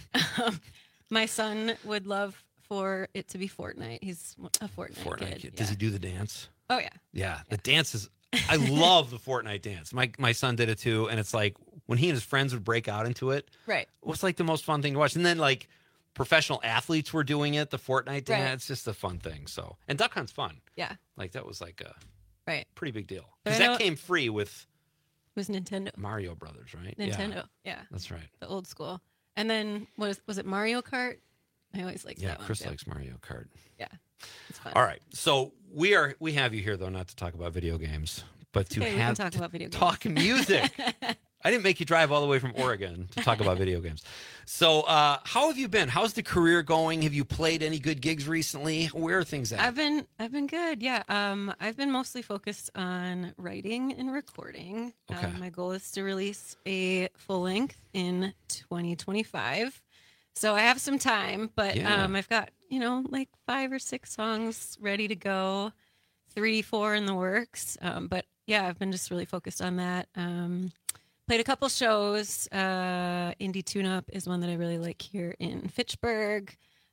um, my son would love for it to be Fortnite. He's a Fortnite, Fortnite kid. kid. Does he do the dance? Oh yeah. Yeah, the dance is. I love the Fortnite dance. My my son did it too, and it's like when he and his friends would break out into it. Right. It was like the most fun thing to watch. And then like professional athletes were doing it, the Fortnite dance. Right. It's just a fun thing. So and Duck Hunt's fun. Yeah. Like that was like a Right. pretty big deal But because I that know- came free with It was Nintendo. Mario Brothers, right? Nintendo. Yeah, Yeah. that's right. The old school. And then was was it Mario Kart? I always liked Yeah, that one. Chris too. likes Mario Kart. Yeah. It's fun. All right, so we are we have you here though, not to talk about video games, but to Okay, we can have talk to about video games. talk music. I didn't make you drive all the way from Oregon to talk about video games. So, uh, how have you been? How's the career going? Have you played any good gigs recently? Where are things at? I've been I've been good. Yeah. Um I've been mostly focused on writing and recording. Okay. Um, my goal is to release a full length in twenty twenty-five. So I have some time, but Yeah. um I've got, you know, like five or six songs ready to go, three, four in the works. Um but yeah, I've been just really focused on that. Um Played a couple shows. Uh, Indie Tune Up is one that I really like here in Fitchburg.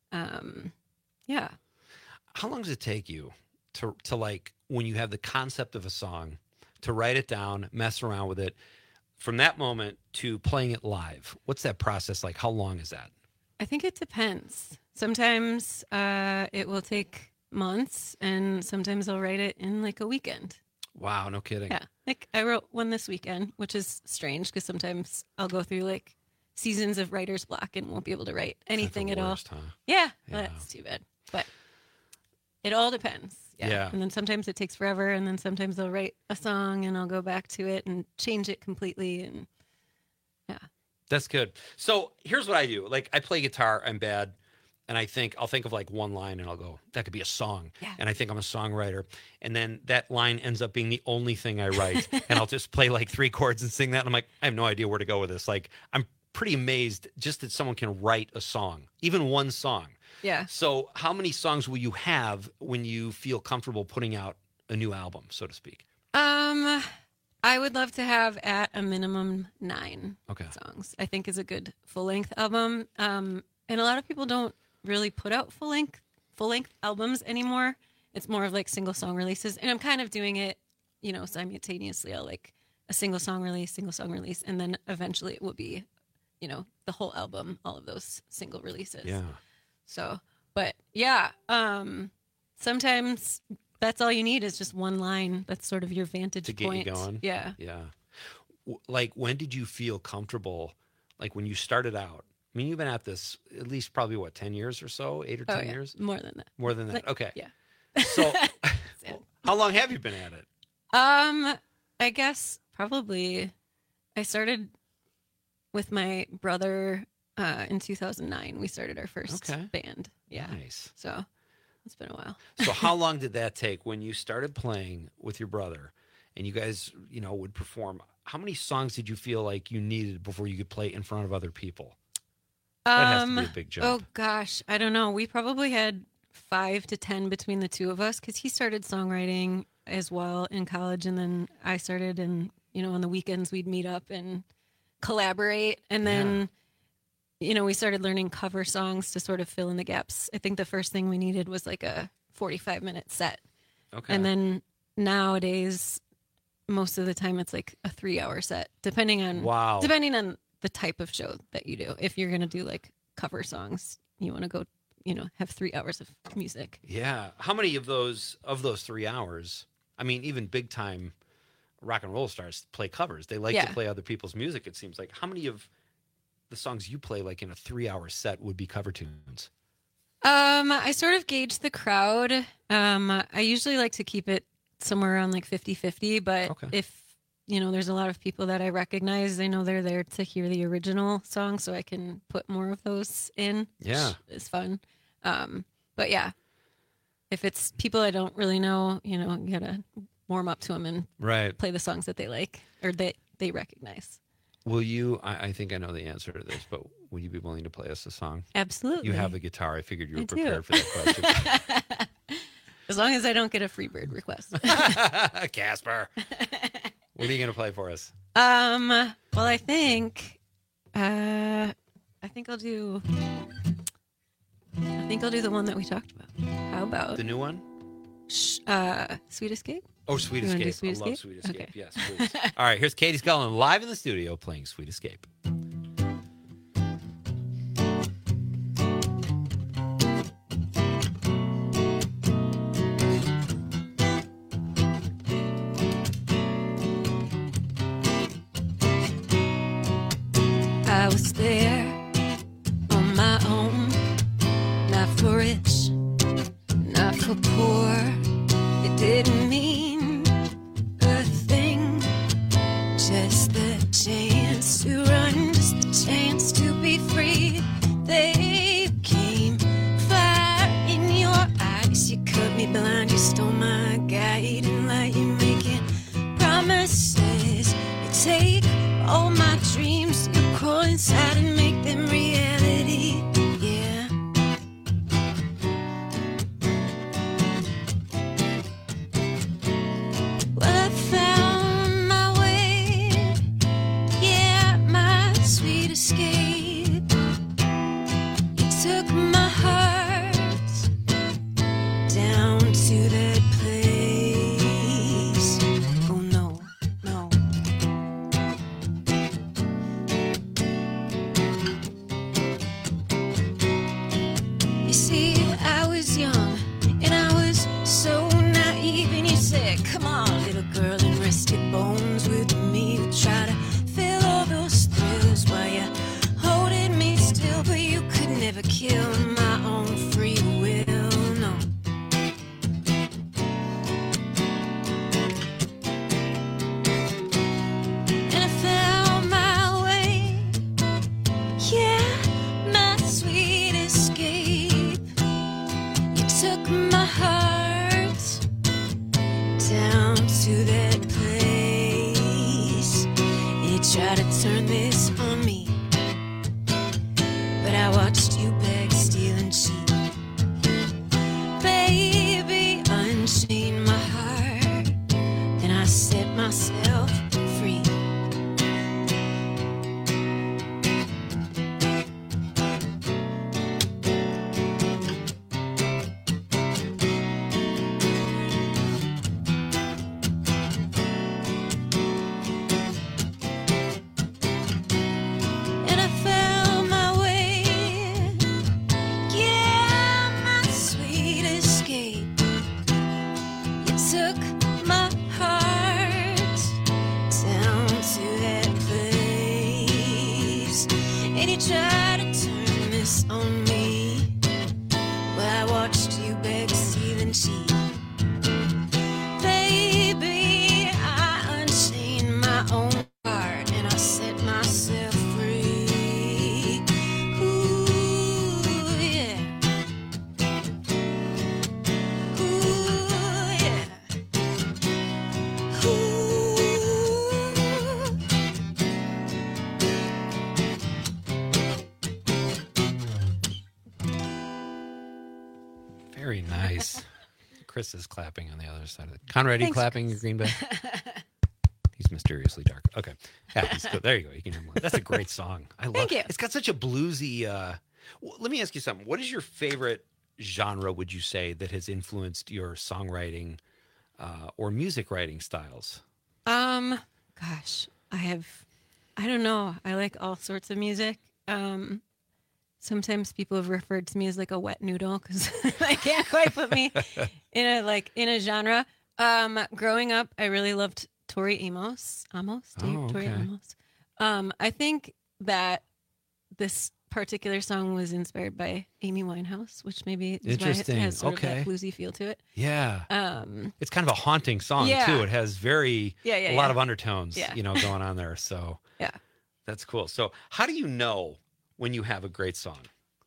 Um, yeah. How long does it take you to to like when you have the concept of a song to write it down, mess around with it, from that moment to playing it live? What's that process like? How long is that? I think it depends. Sometimes uh, it will take months, and sometimes I'll write it in like a weekend. Wow, no kidding. Yeah. Like I wrote one this weekend, which is strange because sometimes I'll go through like seasons of writer's block and won't be able to write anything at worst, all. huh? Yeah, well, Yeah. that's too bad. But it all depends. Yeah. Yeah. And then sometimes it takes forever, and then sometimes I'll write a song and I'll go back to it and change it completely. And That's good. So here's what I do. Like I play guitar, I'm bad. And I think I'll think of like one line and I'll go, that could be a song. Yeah. And I think I'm a songwriter. And then that line ends up being the only thing I write. And I'll just play like three chords and sing that. And I'm like, I have no idea where to go with this. Like I'm pretty amazed just that someone can write a song, even one song. yeah. So how many songs will you have when you feel comfortable putting out a new album, so to speak? Um, I would love to have at a minimum nine Okay. songs. I think is a good full length album. Um, and a lot of people don't really put out full length full length albums anymore. It's more of like single song releases, and I'm kind of doing it, you know, simultaneously. I'll like a single song release, single song release, and then eventually it will be, you know, the whole album, all of those single releases. Yeah. So, but yeah, um, sometimes that's all you need is just one line. That's sort of your vantage To get point. you going? Yeah. Yeah. W- Like, when did you feel comfortable? Like, when you started out? I mean, you've been at this at least probably, what, ten years or so? Eight or Oh, ten yeah. years? More than that. More than that. Like, okay. Yeah. So, how long have you been at it? Um, I guess probably I started with my brother uh, in two thousand nine. We started our first Okay. band. Yeah. Nice. So it's been a while. So, how long did that take when you started playing with your brother and you guys, you know, would perform? How many songs did you feel like you needed before you could play in front of other people? That has to be a big jump. Oh gosh, I don't know. We probably had five to ten between the two of us because he started songwriting as well in college, and then I started. And you know, on the weekends we'd meet up and collaborate, and then you know we started learning cover songs to sort of fill in the gaps. I think the first thing we needed was like a forty-five minute set, Okay. and then nowadays most of the time it's like a three hour set, depending on Wow. depending on the type of show that you do. If you're gonna do like cover songs, you want to go, you know, have three hours of music. Yeah. How many of those of those three hours? I mean, even big time rock and roll stars play covers. They like Yeah. to play other people's music. It seems like. How many of the songs you play, like in a three-hour set, would be cover tunes? Um, I sort of gauge the crowd. Um, I usually like to keep it somewhere around like fifty-fifty, but if, you know, there's a lot of people that I recognize, I know they're there to hear the original song, so I can put more of those in. Yeah. Which is fun. Um, but yeah, if it's people I don't really know, you know, you gotta warm up to them and Right. play the songs that they like or that they recognize. Will you? I, I think I know the answer to this, but would you be willing to play us a song? Absolutely. You have a guitar. I figured you were I do. prepared for that question. As long as I don't get a Freebird request. Casper. What are you going to play for us? Um. Well, I think, uh, I think I'll do. I think I'll do the one that we talked about. How about The new one? sh- uh, Sweet Escape? Oh, Sweet You wanna do Escape. Sweet I love Escape? Sweet Escape. Okay. Yes, please. All right, here's Katie Scullin live in the studio playing Sweet Escape. I was there on my own, not for rich, not for poor. It didn't mean a thing, just the chance to run, just the chance to be free. They came, fire in your eyes. You cut me blind, you stole my guiding light. You're making promises. You take all my dreams, you crawl inside and make them reality. Yeah. Well, I found my way. Yeah, my sweet escape. You took my heart down to that place. Oh no, no. You see, I was young and I was so naive, and you said, "Come on, little girl, and rest your bones with me." You try to feel all those thrills while you're holding me still, but you could never kill my own free will. No. And I found my way. Yeah, my sweet escape. You took my heart down to that place. You tried to turn this on me, but I watched you beg, steal, and cheat. Baby, unchain my heart. Then I set myself Chris is clapping on the other side of it. Conrad, are you Thanks, clapping in Green Bay? He's mysteriously dark. Okay. Yeah, he's good. There you go. You can hear more. That's a great song. I love Thank you. It's got such a bluesy. Uh, well, let me ask you something. What is your favorite genre, would you say, that has influenced your songwriting uh, or music writing styles? Um, gosh, I have, I don't know. I like all sorts of music. Um, sometimes people have referred to me as like a wet noodle because I can't quite put me in a like in a genre. Um, growing up, I really loved Tori Amos. Amos, Dave, Oh, Tori okay. Amos. Um, I think that this particular song was inspired by Amy Winehouse, which maybe is why it Interesting. has sort Okay. of that bluesy feel to it. Yeah. Um, It's kind of a haunting song, Yeah. too. It has very, Yeah, yeah, a lot yeah. of undertones, Yeah. you know, going on there. So yeah. that's cool. So how do you know when you have a great song?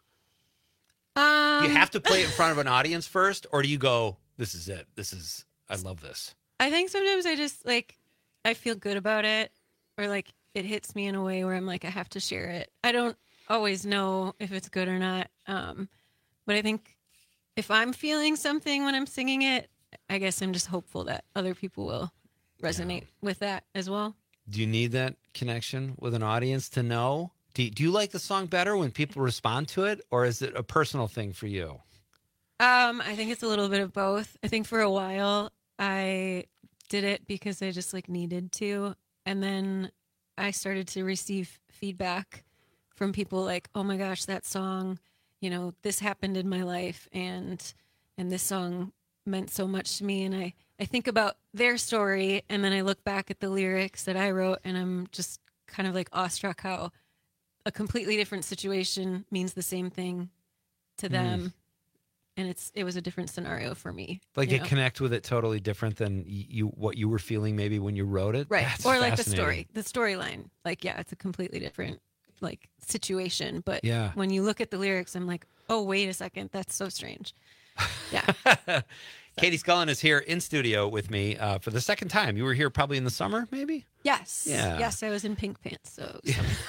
Um, Do you have to play it in front of an audience first, or do you go, this is it. This is, I love this. I think sometimes I just like I feel good about it, or like it hits me in a way where I'm like I have to share it. I don't always know if it's good or not, um, but I think if I'm feeling something when I'm singing it, I guess I'm just hopeful that other people will resonate with that as well. Do you need that connection with an audience to know? Do you, do you like the song better when people respond to it, or is it a personal thing for you? Um, I think it's a little bit of both. I think for a while I did it because I just like needed to, and then I started to receive feedback from people like, "Oh my gosh, that song, you know, this happened in my life, and and this song meant so much to me." And I I think about their story, and then I look back at the lyrics that I wrote, and I'm just kind of like awestruck how a completely different situation means the same thing to them. Mm. And it's it was a different scenario for me. Like you you know? connect with it totally different than y- you what you were feeling maybe when you wrote it? Right. That's or like the fascinating. story, the storyline. Like, yeah, it's a completely different like situation. But Yeah. when you look at the lyrics, I'm like, oh, wait a second. That's so strange. Yeah. Katie Scullin is here in studio with me uh, for the second time. You were here probably in the summer, maybe? Yes. Yeah. Yes, I was in pink pants. So,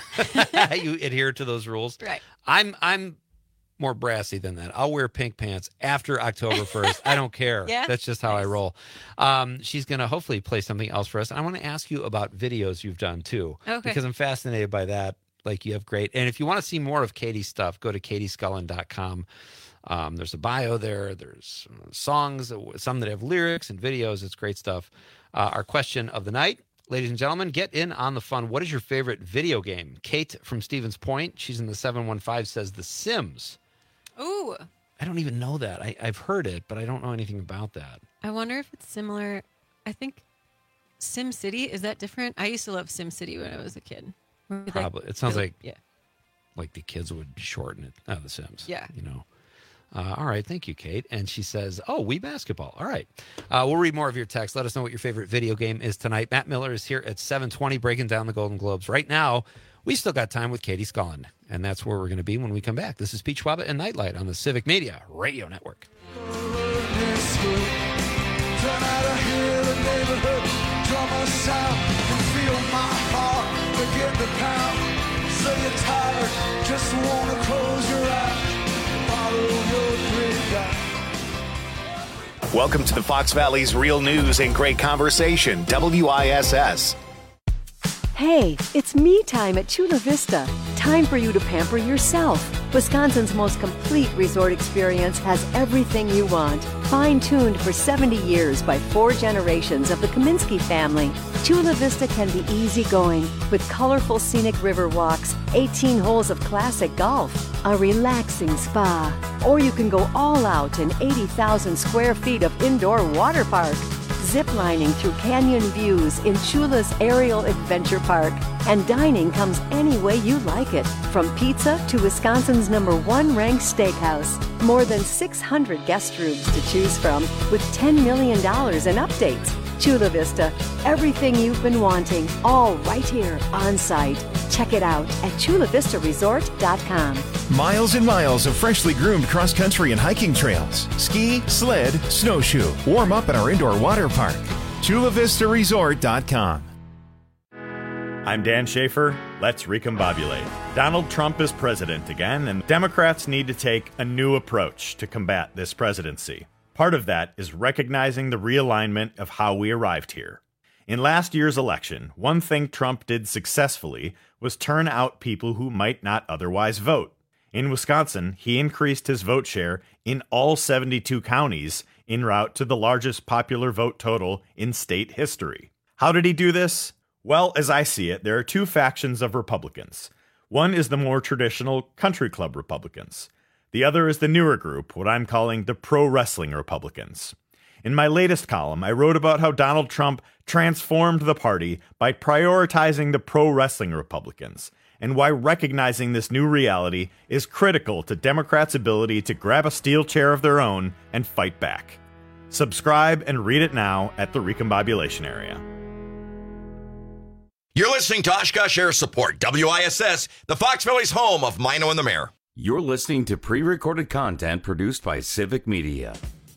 You adhere to those rules. Right. I'm I'm more brassy than that. I'll wear pink pants after October first. I don't care. Yeah? That's just how I roll. Um, she's going to hopefully play something else for us. And I want to ask you about videos you've done too. Okay. Because I'm fascinated by that. Like you have great. And if you want to see more of Katie's stuff, go to katie scullin dot com. Um, there's a bio there. There's songs, some that have lyrics and videos. It's great stuff. Uh, our question of the night, ladies and gentlemen, get in on the fun. What is your favorite video game? Kate from Stevens Point, she's in the seven one five, says The Sims. ooh, I don't even know that. I, I've heard it, but I don't know anything about that. I wonder if it's similar. I think Sim City, is that different? I used to love Sim City when I was a kid. Like, Probably. It sounds like yeah. like the kids would shorten it. Oh, The Sims. Yeah. You know. Uh, all right. Thank you, Kate. And she says, oh, Wii Basketball. All right. Uh, we'll read more of your text. Let us know what your favorite video game is tonight. Matt Miller is here at seven twenty breaking down the Golden Globes. Right now, we still got time with Katie Scullin, and that's where we're going to be when we come back. This is Pete Schwaba and Nightlight on the Civic Media Radio Network. Turn out of here, the neighborhood drummer sound, and feel my heart begin to pound. So you're tired, just wanna close your eyes, follow your dream guide. Welcome to the Fox Valley's Real News and Great Conversation, W I S S. Hey, it's me time at Chula Vista. Time for you to pamper yourself. Wisconsin's most complete resort experience has everything you want. Fine-tuned for seventy years by four generations of the Kaminsky family, Chula Vista can be easygoing with colorful scenic river walks, eighteen holes of classic golf, a relaxing spa. Or you can go all out in eighty thousand square feet of indoor water park. Ziplining through canyon views in Chula's Aerial Adventure Park. And dining comes any way you like it, from pizza to Wisconsin's number one ranked steakhouse. More than six hundred guest rooms to choose from with ten million dollars in updates. Chula Vista, everything you've been wanting, all right here on site. Check it out at chula vista resort dot com. Miles and miles of freshly groomed cross-country and hiking trails. Ski, sled, snowshoe. Warm up at our indoor water park. chula vista resort dot com. I'm Dan Schaefer. Let's recombobulate. Donald Trump is president again, and Democrats need to take a new approach to combat this presidency. Part of that is recognizing the realignment of how we arrived here. In last year's election, one thing Trump did successfully was turn out people who might not otherwise vote. In Wisconsin, he increased his vote share in all seventy-two counties en route to the largest popular vote total in state history. How did he do this? Well, as I see it, there are two factions of Republicans. One is the more traditional country club Republicans. The other is the newer group, what I'm calling the pro-wrestling Republicans. In my latest column, I wrote about how Donald Trump transformed the party by prioritizing the pro-wrestling Republicans, and why recognizing this new reality is critical to Democrats' ability to grab a steel chair of their own and fight back. Subscribe and read it now at the Recombobulation Area. You're listening to Oshkosh Air Support, W I S S, the Fox Valley's home of Mino and the Mayor. You're listening to pre-recorded content produced by Civic Media.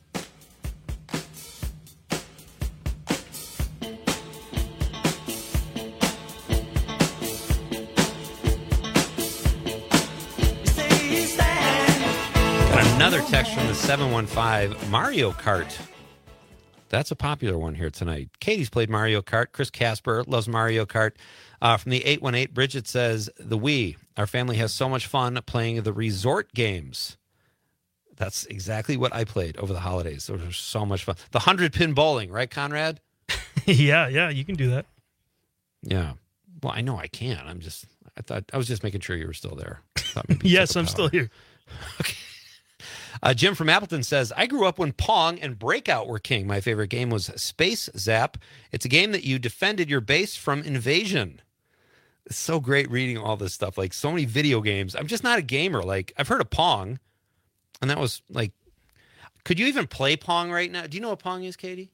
Another text from the seven one five, Mario Kart. That's a popular one here tonight. Katie's played Mario Kart. Chris Casper loves Mario Kart. Uh, from the eight one eight, Bridget says, the Wii. Our family has so much fun playing the resort games. That's exactly what I played over the holidays. Those were so much fun. The hundred-pin bowling, right, Conrad? yeah, yeah, you can do that. Yeah. Well, I know I can. I'm just, I thought, I was just making sure you were still there. I thought maybe yes, I'm still here. Okay. Uh, Jim from Appleton says, I grew up when Pong and Breakout were king. My favorite game was Space Zap. It's a game that you defended your base from invasion. It's so great reading all this stuff, like so many video games. I'm just not a gamer. Like, I've heard of Pong, and that was like, could you even play Pong right now? Do you know what Pong is, Katie?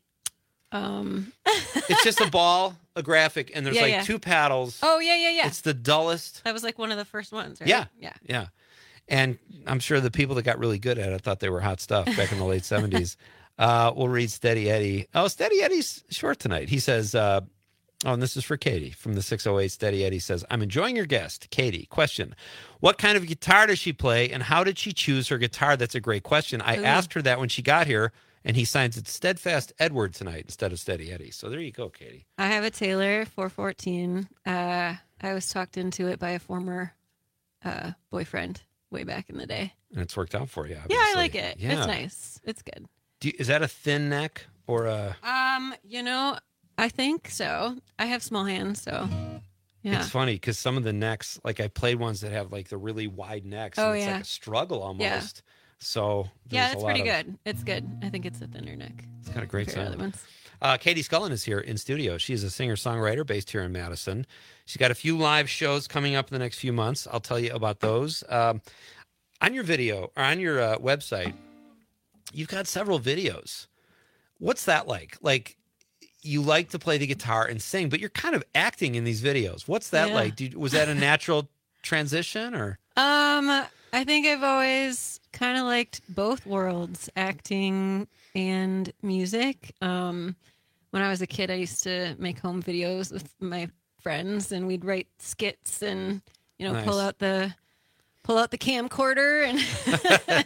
Um, It's just a ball, a graphic, and there's Yeah, like yeah. two paddles. oh, yeah, yeah, yeah. It's the dullest. That was like one of the first ones, right? Yeah. Yeah. Yeah. And I'm sure the people that got really good at it thought they were hot stuff back in the late seventies. Uh, we'll read Steady Eddie. Oh, Steady Eddie's short tonight. He says, uh, oh, and this is for Katie from the six oh eight. Steady Eddie says, I'm enjoying your guest. Katie, question. What kind of guitar does she play, and how did she choose her guitar? That's a great question. I Ooh. asked her that when she got here, and he signs it Steadfast Edward tonight instead of Steady Eddie. So there you go, Katie. I have a Taylor four fourteen. Uh, I was talked into it by a former uh, boyfriend way back in the day. And it's worked out for you, Yeah, obviously. I like it. Yeah. It's nice. It's good. Do you, is that a thin neck or a... Um, you know, I think so. I have small hands, so yeah. It's funny because some of the necks, like I played ones that have like the really wide necks. Oh, and it's yeah. like a struggle almost. Yeah. So Yeah, there's it's a lot pretty of- good. It's good. I think it's a thinner neck. It's got a great compared to sound. other ones. Uh, Katie Scullin is here in studio. She is a singer-songwriter based here in Madison. She's got a few live shows coming up in the next few months. I'll tell you about those. Um, on your video, or on your uh, website, you've got several videos. What's that like? Like, you like to play the guitar and sing, but you're kind of acting in these videos. What's that Yeah. like? Did, was that a natural transition, or? Um, I think I've always kind of liked both worlds, acting and music. Um, when I was a kid, I used to make home videos with my friends, and we'd write skits and you know Nice. pull out the pull out the camcorder and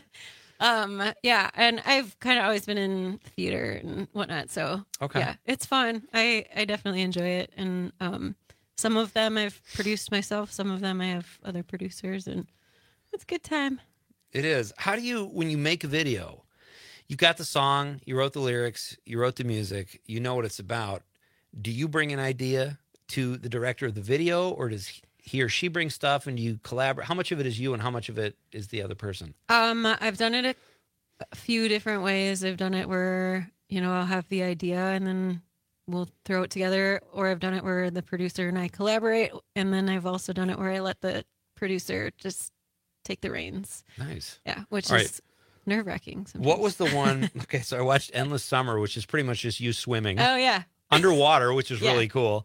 um yeah. And I've kind of always been in theater and whatnot, so Okay. yeah, it's fun. I I definitely enjoy it, and um, some of them I've produced myself, some of them I have other producers, and it's a good time. It is. How do you, when you make a video, you got the song, you wrote the lyrics, you wrote the music, you know what it's about. Do you bring an idea to the director of the video, or does he or she bring stuff and you collaborate? How much of it is you and how much of it is the other person? Um, I've done it a, a few different ways. I've done it where, you know, I'll have the idea and then we'll throw it together, or I've done it where the producer and I collaborate, and then I've also done it where I let the producer just take the reins. Nice. Yeah, which All is right. nerve-wracking sometimes. What was the one? Okay, so I watched Endless Summer, which is pretty much just you swimming Oh, yeah. underwater, which is Yeah. really cool.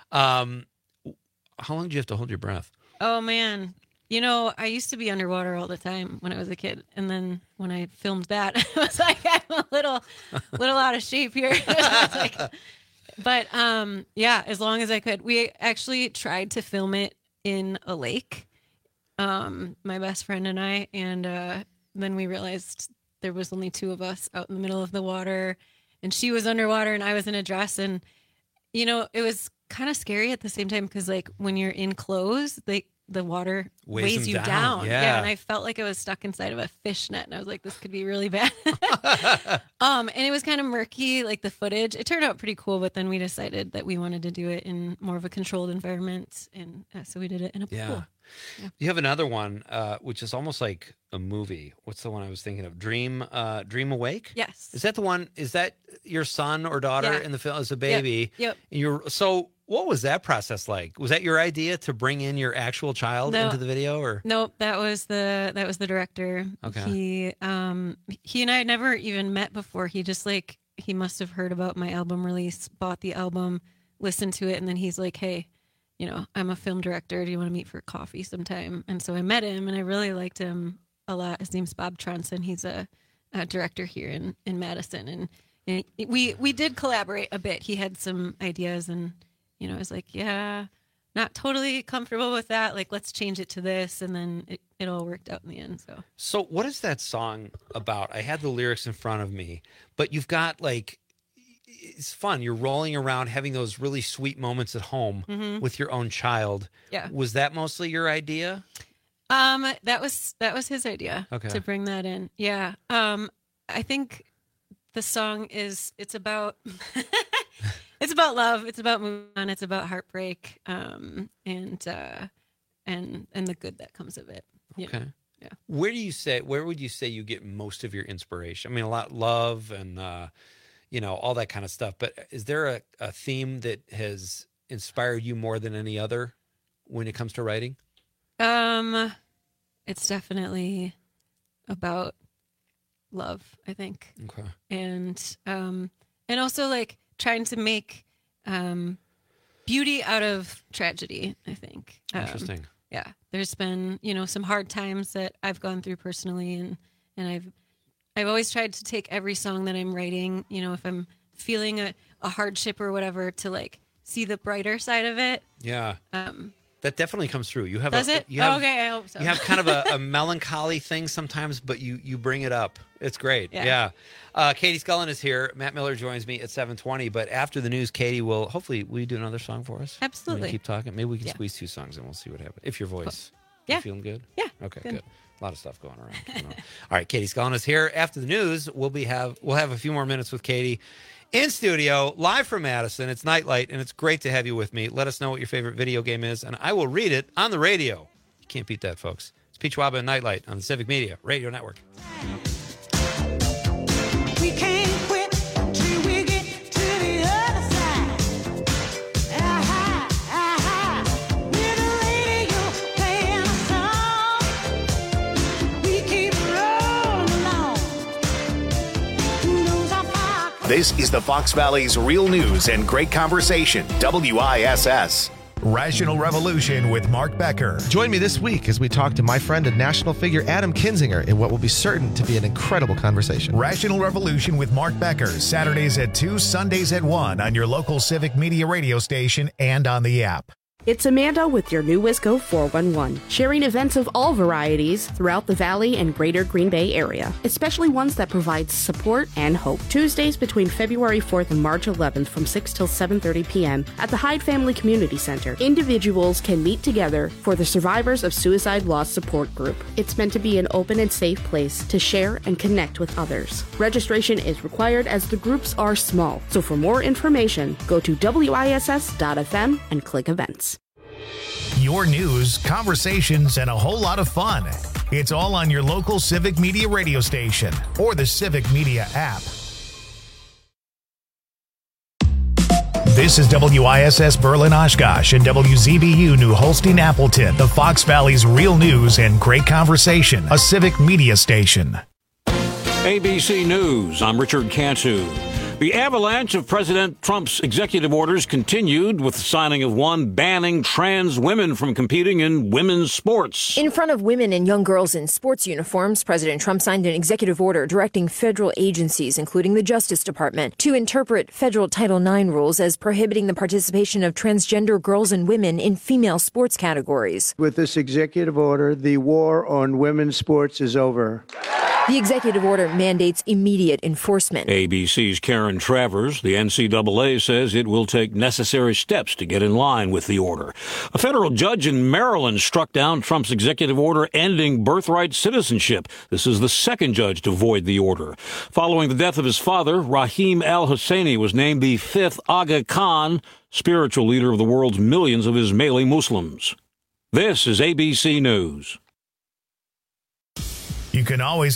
Um, how long do you have to hold your breath? Oh, man. You know, I used to be underwater all the time when I was a kid. And then when I filmed that, I was like, I'm a little, little out of shape here. I was like- but um, yeah, as long as I could. We actually tried to film it in a lake, um, my best friend and I. And uh, then we realized there was only two of us out in the middle of the water, and she was underwater and I was in a dress, and you know, it was kind of scary at the same time because like when you're in clothes, they the water Weighs weighs them you down. down. Yeah. And I felt like I was stuck inside of a fishnet, and I was like, this could be really bad. um, and it was kind of murky, like the footage. It turned out pretty cool, but then we decided that we wanted to do it in more of a controlled environment, and uh, so we did it in a Yeah. pool. Yeah. You have another one, uh, which is almost like a movie. What's the one I was thinking of? Dream, uh, Dream Awake. Yes. Is that the one? Is that your son or daughter Yeah. in the film as a baby? Yep. And you're so. What was that process like? Was that your idea to bring in your actual child No. into the video, or Nope, that was the that was the director. Okay. He um he and I had never even met before. He just like he must have heard about my album release, bought the album, listened to it, and then he's like, "Hey, you know, I'm a film director. Do you want to meet for coffee sometime?" And so I met him, and I really liked him a lot. His name's Bob Tronson. He's a, a director here in in Madison, and, and we we did collaborate a bit. He had some ideas, and you know, I was like, yeah, not totally comfortable with that. Like, let's change it to this. And then it, it all worked out in the end. So, So what is that song about? I had the lyrics in front of me, but you've got like, it's fun. You're rolling around having those really sweet moments at home Mhm. with your own child. Yeah. Was that mostly your idea? um, that was, that was his idea Okay. to bring that in. Yeah. Um, I think the song is, it's about, it's about love. It's about moving on. It's about heartbreak. Um, and, uh, and, and the good that comes of it. you know? Okay. Yeah. Where do you say, where would you say you get most of your inspiration? I mean, a lot love and, uh, you know, all that kind of stuff. But is there a, a theme that has inspired you more than any other when it comes to writing? Um, it's definitely about love, I think. Okay. And um, and also like trying to make um beauty out of tragedy, I think. Um, Interesting. Yeah, there's been you know some hard times that I've gone through personally, and and I've I've always tried to take every song that I'm writing, you know, if I'm feeling a, a hardship or whatever, to like see the brighter side of it. Yeah. Um, That definitely comes through. You have Does a, it? You have, Okay, I hope so. You have kind of a, a melancholy thing sometimes, but you you bring it up. It's great. Yeah. Yeah. Uh, Katie Scullin is here. Matt Miller joins me at seven twenty. But after the news, Katie will hopefully will you do another song for us? Absolutely. Will you keep talking. Maybe we can Yeah. squeeze two songs and we'll see what happens. If your voice, Yeah. you feeling good? Yeah. Okay. Good. Good. A lot of stuff going around. going on. All right, Katie Scullin is here. After the news, we'll be have we'll have a few more minutes with Katie. In studio, live from Madison, it's Nightlight, and it's great to have you with me. Let us know what your favorite video game is, and I will read it on the radio. You can't beat that, folks. It's Pete Schwab and Nightlight on the Civic Media Radio Network. We can't quit till we get to the other side. Aha, aha. With the radio playing a song, we keep rolling along. Who knows how far? This is the Fox Valley's Real News and Great Conversation, W I S S. Rational Revolution with Mark Becker. Join me this week as we talk to my friend and national figure Adam Kinzinger in what will be certain to be an incredible conversation. Rational Revolution with Mark Becker, Saturdays at two, Sundays at one on your local Civic Media radio station and on the app. It's Amanda with your new Wisco four one one, sharing events of all varieties throughout the Valley and greater Green Bay area, especially ones that provide support and hope. Tuesdays between February fourth and March eleventh from six till seven thirty p.m. at the Hyde Family Community Center. Individuals can meet together for the Survivors of Suicide Loss Support Group. It's meant to be an open and safe place to share and connect with others. Registration is required as the groups are small, so for more information, go to W I S S dot F M and click events. Your news, conversations, and a whole lot of fun. It's all on your local Civic Media radio station or the Civic Media app. This is W I S S Berlin Oshkosh and W Z B U New Holstein Appleton, the Fox Valley's Real News and Great Conversation, a Civic Media station. A B C News, I'm Richard Cantu. The avalanche of President Trump's executive orders continued with the signing of one banning trans women from competing in women's sports. In front of women and young girls in sports uniforms, President Trump signed an executive order directing federal agencies, including the Justice Department, to interpret federal Title nine rules as prohibiting the participation of transgender girls and women in female sports categories. With this executive order, the war on women's sports is over. The executive order mandates immediate enforcement. A B C's Karen Travers, the N C double A, says it will take necessary steps to get in line with the order. A federal judge in Maryland struck down Trump's executive order ending birthright citizenship. This is the second judge to void the order. Following the death of his father, Rahim al-Husseini was named the fifth Aga Khan, spiritual leader of the world's millions of Ismaili Muslims. This is A B C News. You can always